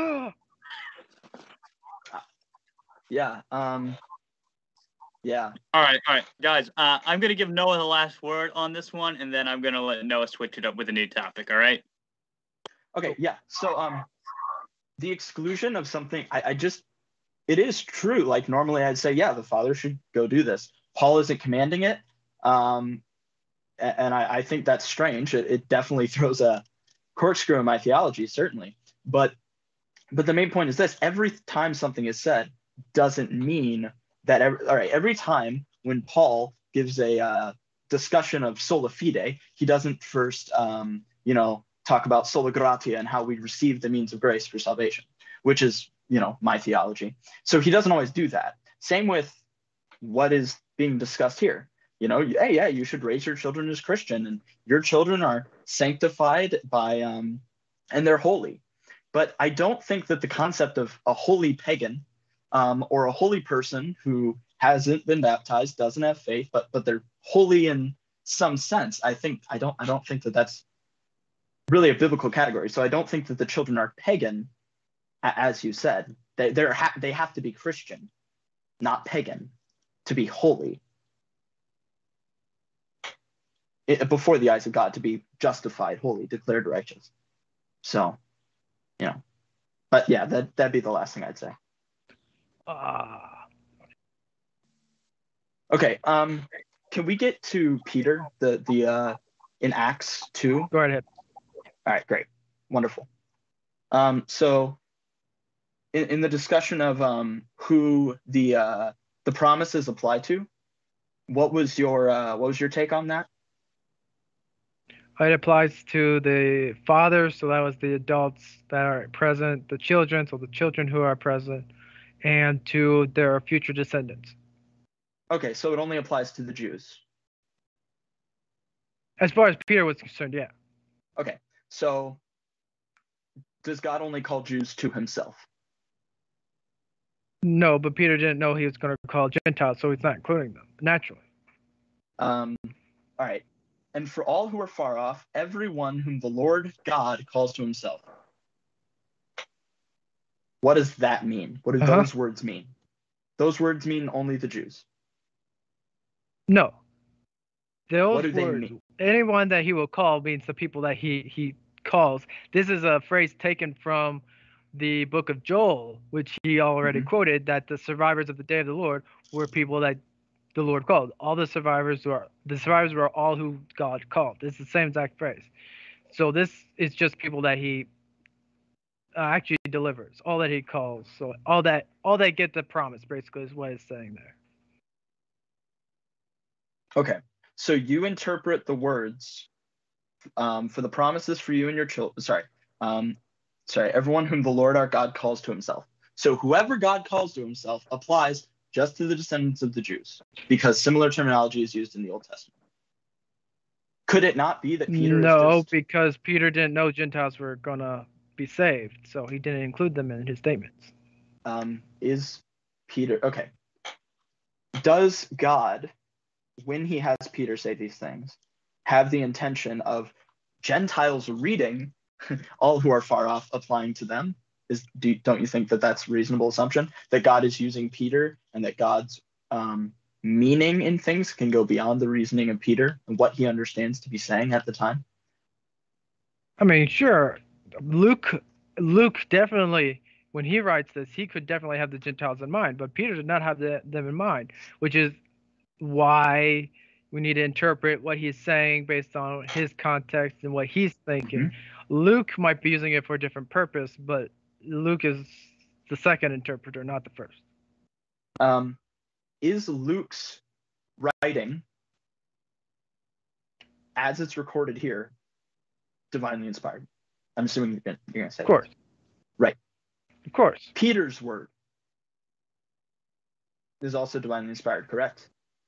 Yeah. Um yeah. All right, all right, guys. Uh, I'm gonna give Noah the last word on this one, and then I'm gonna let Noah switch it up with a new topic. All right. Okay, yeah. So um the exclusion of something I, I just it is true. Like normally I'd say, yeah, the father should go do this. Paul isn't commanding it. Um a- and I, I think that's strange. It, it definitely throws a corkscrew in my theology, certainly. But but the main point is this: every time something is said doesn't mean that every, all right, every time when Paul gives a uh, discussion of sola fide, he doesn't first um, you know, talk about sola gratia and how we receive the means of grace for salvation, which is, you know, my theology. So he doesn't always do that. Same with what is being discussed here. You know, hey, yeah, you should raise your children as Christian, and your children are sanctified by um, and they're holy. But I don't think that the concept of a holy pagan um, or a holy person who hasn't been baptized, doesn't have faith, but but they're holy in some sense. I think I don't I don't think that that's really a biblical category. So I don't think that the children are pagan, as you said. They they're ha- they have to be Christian, not pagan, to be holy. It, before the eyes of God, to be justified, holy, declared righteous. So, you know, but yeah, that that'd be the last thing I'd say. Ah. Okay, um, can we get to Peter, the the uh, in Acts two? Go right ahead. All right, great, wonderful. Um, so, in, in the discussion of um, who the uh, the promises apply to, what was your uh, what was your take on that? It applies to the fathers, so that was the adults that are present, the children, so the children who are present, and to their future descendants. Okay, so it only applies to the Jews. As far as Peter was concerned, yeah. Okay, so does God only call Jews to himself? No, but Peter didn't know he was going to call Gentiles, so he's not including them, naturally. Um, all right. And for all who are far off, everyone whom the Lord God calls to himself. What does that mean? What do Uh-huh. those words mean? Those words mean only the Jews. No. Those What do they words, mean? anyone that he will call means the people that he, he calls. This is a phrase taken from the book of Joel, which he already Mhm. quoted, that the survivors of the day of the Lord were people that the Lord called. All the survivors were the survivors were all who God called. It's the same exact phrase. So this is just people that he uh, actually delivers, all that he calls. So all that all that get the promise basically is what it's saying there. Okay. So you interpret the words um, for the promises for you and your children. Sorry. Um, sorry. Everyone whom the Lord our God calls to himself. So whoever God calls to himself applies just to the descendants of the Jews, because similar terminology is used in the Old Testament. Could it not be that Peter no, is just... because Peter didn't know Gentiles were gonna be saved, so he didn't include them in his statements. Um, is Peter okay? Does God, when he has Peter say these things, have the intention of Gentiles reading all who are far off applying to them? Is do, don't you think that that's a reasonable assumption that God is using Peter and that God's um, meaning in things can go beyond the reasoning of Peter and what he understands to be saying at the time? I mean, sure, Luke, Luke definitely, when he writes this, he could definitely have the Gentiles in mind, but Peter did not have the, them in mind, which is why we need to interpret what he's saying based on his context and what he's thinking. Mm-hmm. Luke might be using it for a different purpose, but Luke is the second interpreter, not the first. Um, is Luke's writing, as it's recorded here, divinely inspired? I'm assuming you're going to say Of course. That. Right. Of course. Peter's word is also divinely inspired, correct?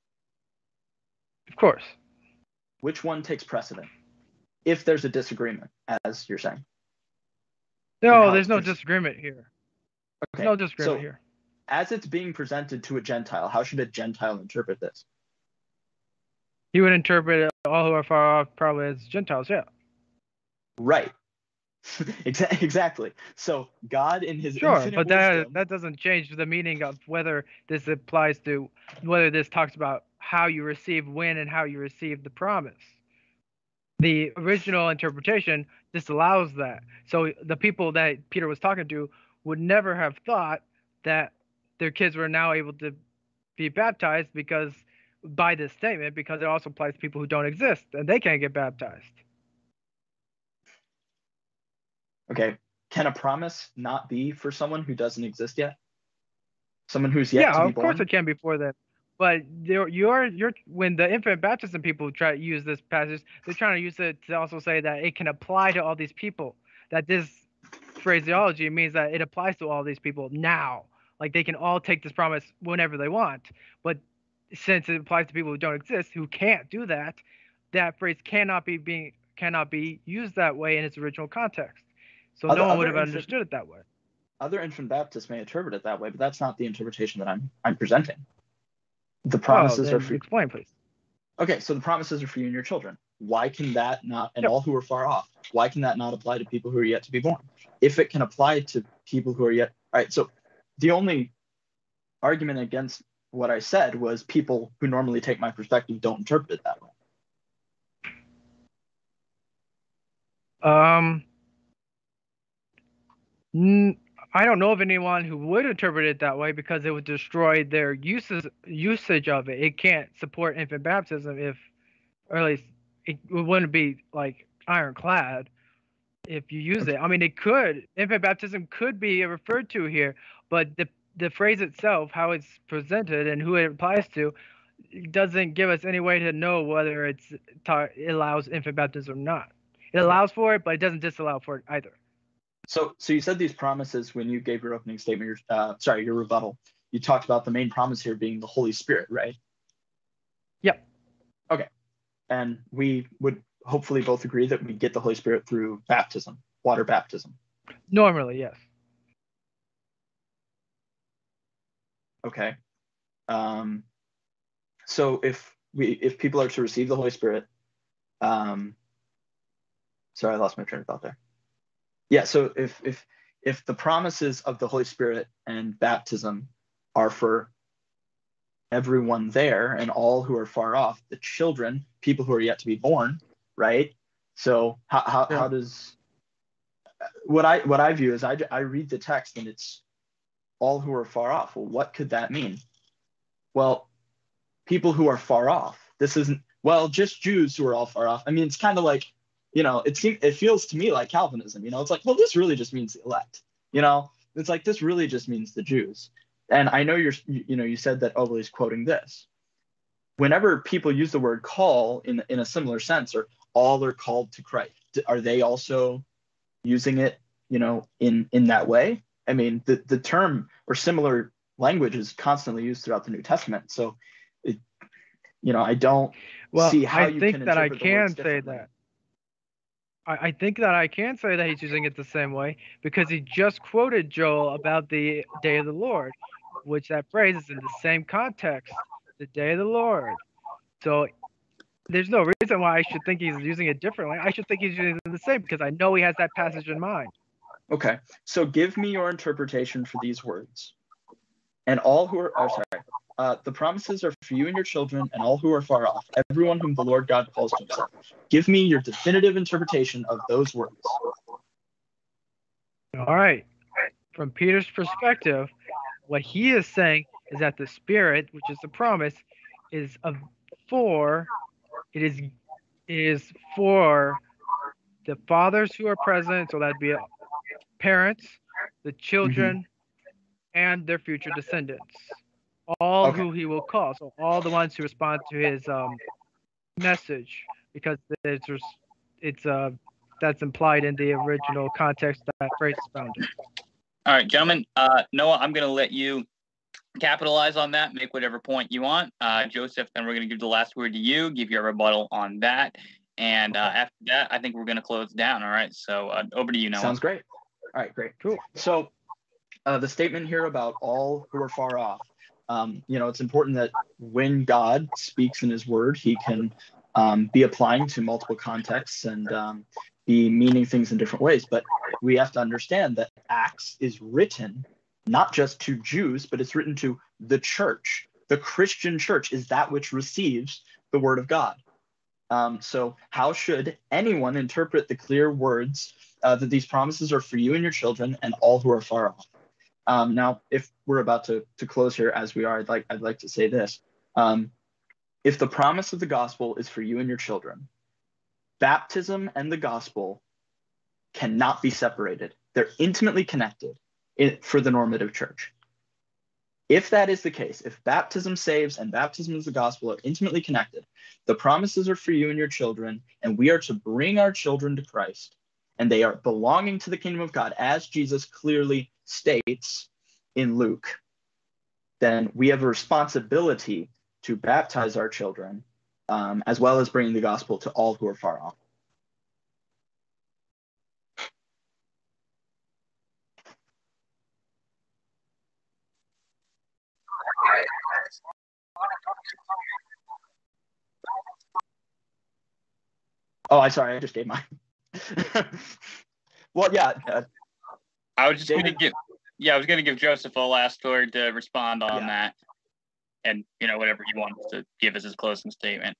Of course. Which one takes precedent? If there's a disagreement, as you're saying. No, there's no disagreement here. Okay. No disagreement so, here. As it's being presented to a Gentile, how should a Gentile interpret this? He would interpret all who are far off probably as Gentiles, yeah. Right. Exactly. So God in his sure, infinite but that wisdom, that doesn't change the meaning of whether this applies to whether this talks about how you receive when and how you receive the promise. The original interpretation disallows that. So the people that Peter was talking to would never have thought that their kids were now able to be baptized because by this statement, because it also applies to people who don't exist and they can't get baptized. Okay. Can a promise not be for someone who doesn't exist yet? Someone who's yet yeah, to be of born? course it can before then. But you're, you're, you're, when the infant baptism people try to use this passage, they're trying to use it to also say that it can apply to all these people. That this phraseology means that it applies to all these people now. Like they can all take this promise whenever they want. But since it applies to people who don't exist, who can't do that, that phrase cannot be being cannot be used that way in its original context. So other, no one would have infant, understood it that way. Other infant Baptists may interpret it that way, but that's not the interpretation that I'm I'm presenting. The promises oh, are for explain, please. Okay, so the promises are for you and your children. Why can that not, and yep. all who are far off, why can that not apply to people who are yet to be born? If it can apply to people who are yet, all right, so the only argument against what I said was people who normally take my perspective don't interpret it that way. Um, n- I don't know of anyone who would interpret it that way because it would destroy their uses, usage of it. It can't support infant baptism if, or at least it wouldn't be like ironclad if you use it. I mean, it could, infant baptism could be referred to here, but the the phrase itself, how it's presented and who it applies to, doesn't give us any way to know whether it's it allows infant baptism or not. It allows for it, but it doesn't disallow for it either. So, so you said these promises when you gave your opening statement. Your, uh, sorry, your rebuttal. You talked about the main promise here being the Holy Spirit, right? Yep. Okay, and we would hopefully both agree that we get the Holy Spirit through baptism, water baptism. Normally, yes. Okay. Um, so if we if people are to receive the Holy Spirit, um, sorry, I lost my train of thought there. Yeah, so if if if the promises of the Holy Spirit and baptism are for everyone there and all who are far off, the children, people who are yet to be born, right? So how how, yeah. how does what I what I view is I I read the text and it's all who are far off. Well, what could that mean? Well, people who are far off. This isn't well just Jews who are all far off. I mean, it's kind of like, you know, it seems it feels to me like Calvinism. You know, it's like, well, this really just means the elect. You know, it's like this really just means the Jews. And I know you're, you know, you said that Oberle's quoting this. Whenever people use the word call in in a similar sense, or all are called to Christ, are they also using it, you know, in in that way? I mean, the the term or similar language is constantly used throughout the New Testament. So, it, you know, I don't well, see how I you think can that I interpret the words can say differently. that. I, I think that I can say that he's using it the same way because he just quoted Joel about the day of the Lord, which that phrase is in the same context, the day of the Lord. So there's no reason why I should think he's using it differently. I should think he's using it the same because I know he has that passage in mind. Okay, so give me your interpretation for these words. And all who are, oh, sorry, uh, the promises are for you and your children and all who are far off, everyone whom the Lord God calls to himself. Give me your definitive interpretation of those words. All right. From Peter's perspective, what he is saying is that the Spirit, which is the promise, is of for it is it is for the fathers who are present, so that'd be parents, the children, mm-hmm. and their future descendants, all okay. who he will call. So all the ones who respond to his um, message, because it's it's uh that's implied in the original context that phrase is found in. All right, gentlemen. Uh, Noah, I'm going to let you capitalize on that, make whatever point you want. Uh, Joseph, then we're going to give the last word to you, give your rebuttal on that. And uh, after that, I think we're going to close down. All right. So uh, over to you, Noah. Sounds great. All right, great. Cool. So uh, the statement here about all who are far off, um, you know, it's important that when God speaks in his word, he can um, be applying to multiple contexts and um, be meaning things in different ways. But we have to understand that Acts is written not just to Jews, but it's written to the church. The Christian church is that which receives the word of God. Um, so how should anyone interpret the clear words uh, that these promises are for you and your children and all who are far off? Um, now, if we're about to, to close here, as we are, I'd like, I'd like to say this. Um, if the promise of the gospel is for you and your children, baptism and the gospel cannot be separated. They're intimately connected in, for the normative church. If that is the case, if baptism saves and baptism is the gospel are intimately connected, the promises are for you and your children, and we are to bring our children to Christ, and they are belonging to the kingdom of God, as Jesus clearly states in Luke, then we have a responsibility to baptize our children, um, as well as bringing the gospel to all who are far off. Oh, I'm sorry, I just gave mine. Well, yeah. Uh, I was just going to give, yeah, I was going to give Joseph a last word to respond on yeah. that, and you know whatever he wants to give as his closing statement.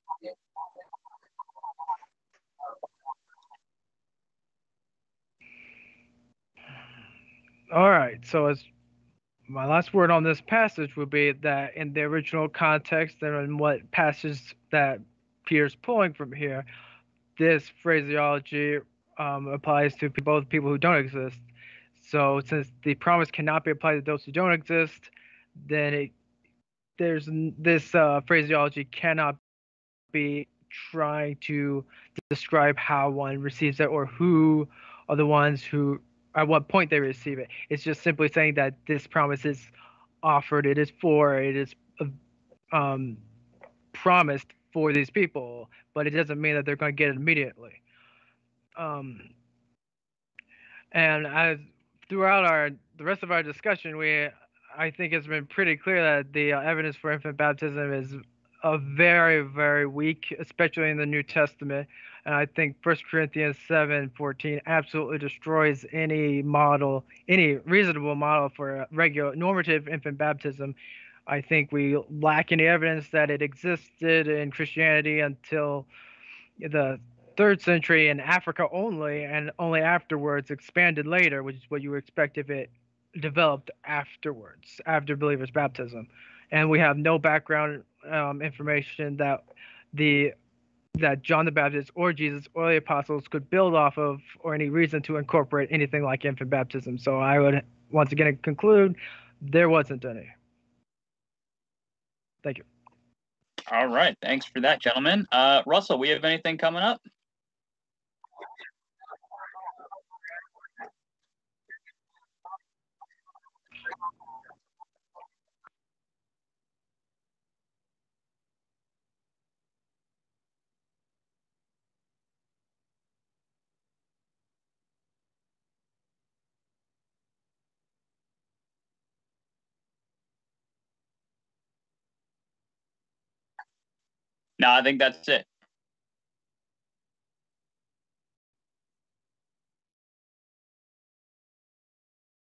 All right. So as my last word on this passage would be that in the original context and in what passage that Peter's pulling from here, this phraseology um, applies to both people who don't exist. So since the promise cannot be applied to those who don't exist, then it, there's this uh, phraseology cannot be trying to describe how one receives it or who are the ones who, at what point they receive it. It's just simply saying that this promise is offered, it is for, it is um, promised for these people, but it doesn't mean that they're going to get it immediately. Um, and as throughout our the rest of our discussion, we I think it's been pretty clear that the uh, evidence for infant baptism is a very, very weak, especially in the New Testament. And I think First Corinthians seven fourteen absolutely destroys any model, any reasonable model for regular normative infant baptism. I think we lack any evidence that it existed in Christianity until the third century in Africa only, and only afterwards expanded later, which is what you would expect if it developed afterwards, after believers' baptism. And we have no background um, information that the that John the Baptist or Jesus or the apostles could build off of, or any reason to incorporate anything like infant baptism. So I would once again conclude there wasn't any. Thank you. All right. Thanks for that, gentlemen. Uh, Russell, we have anything coming up? No, I think that's it.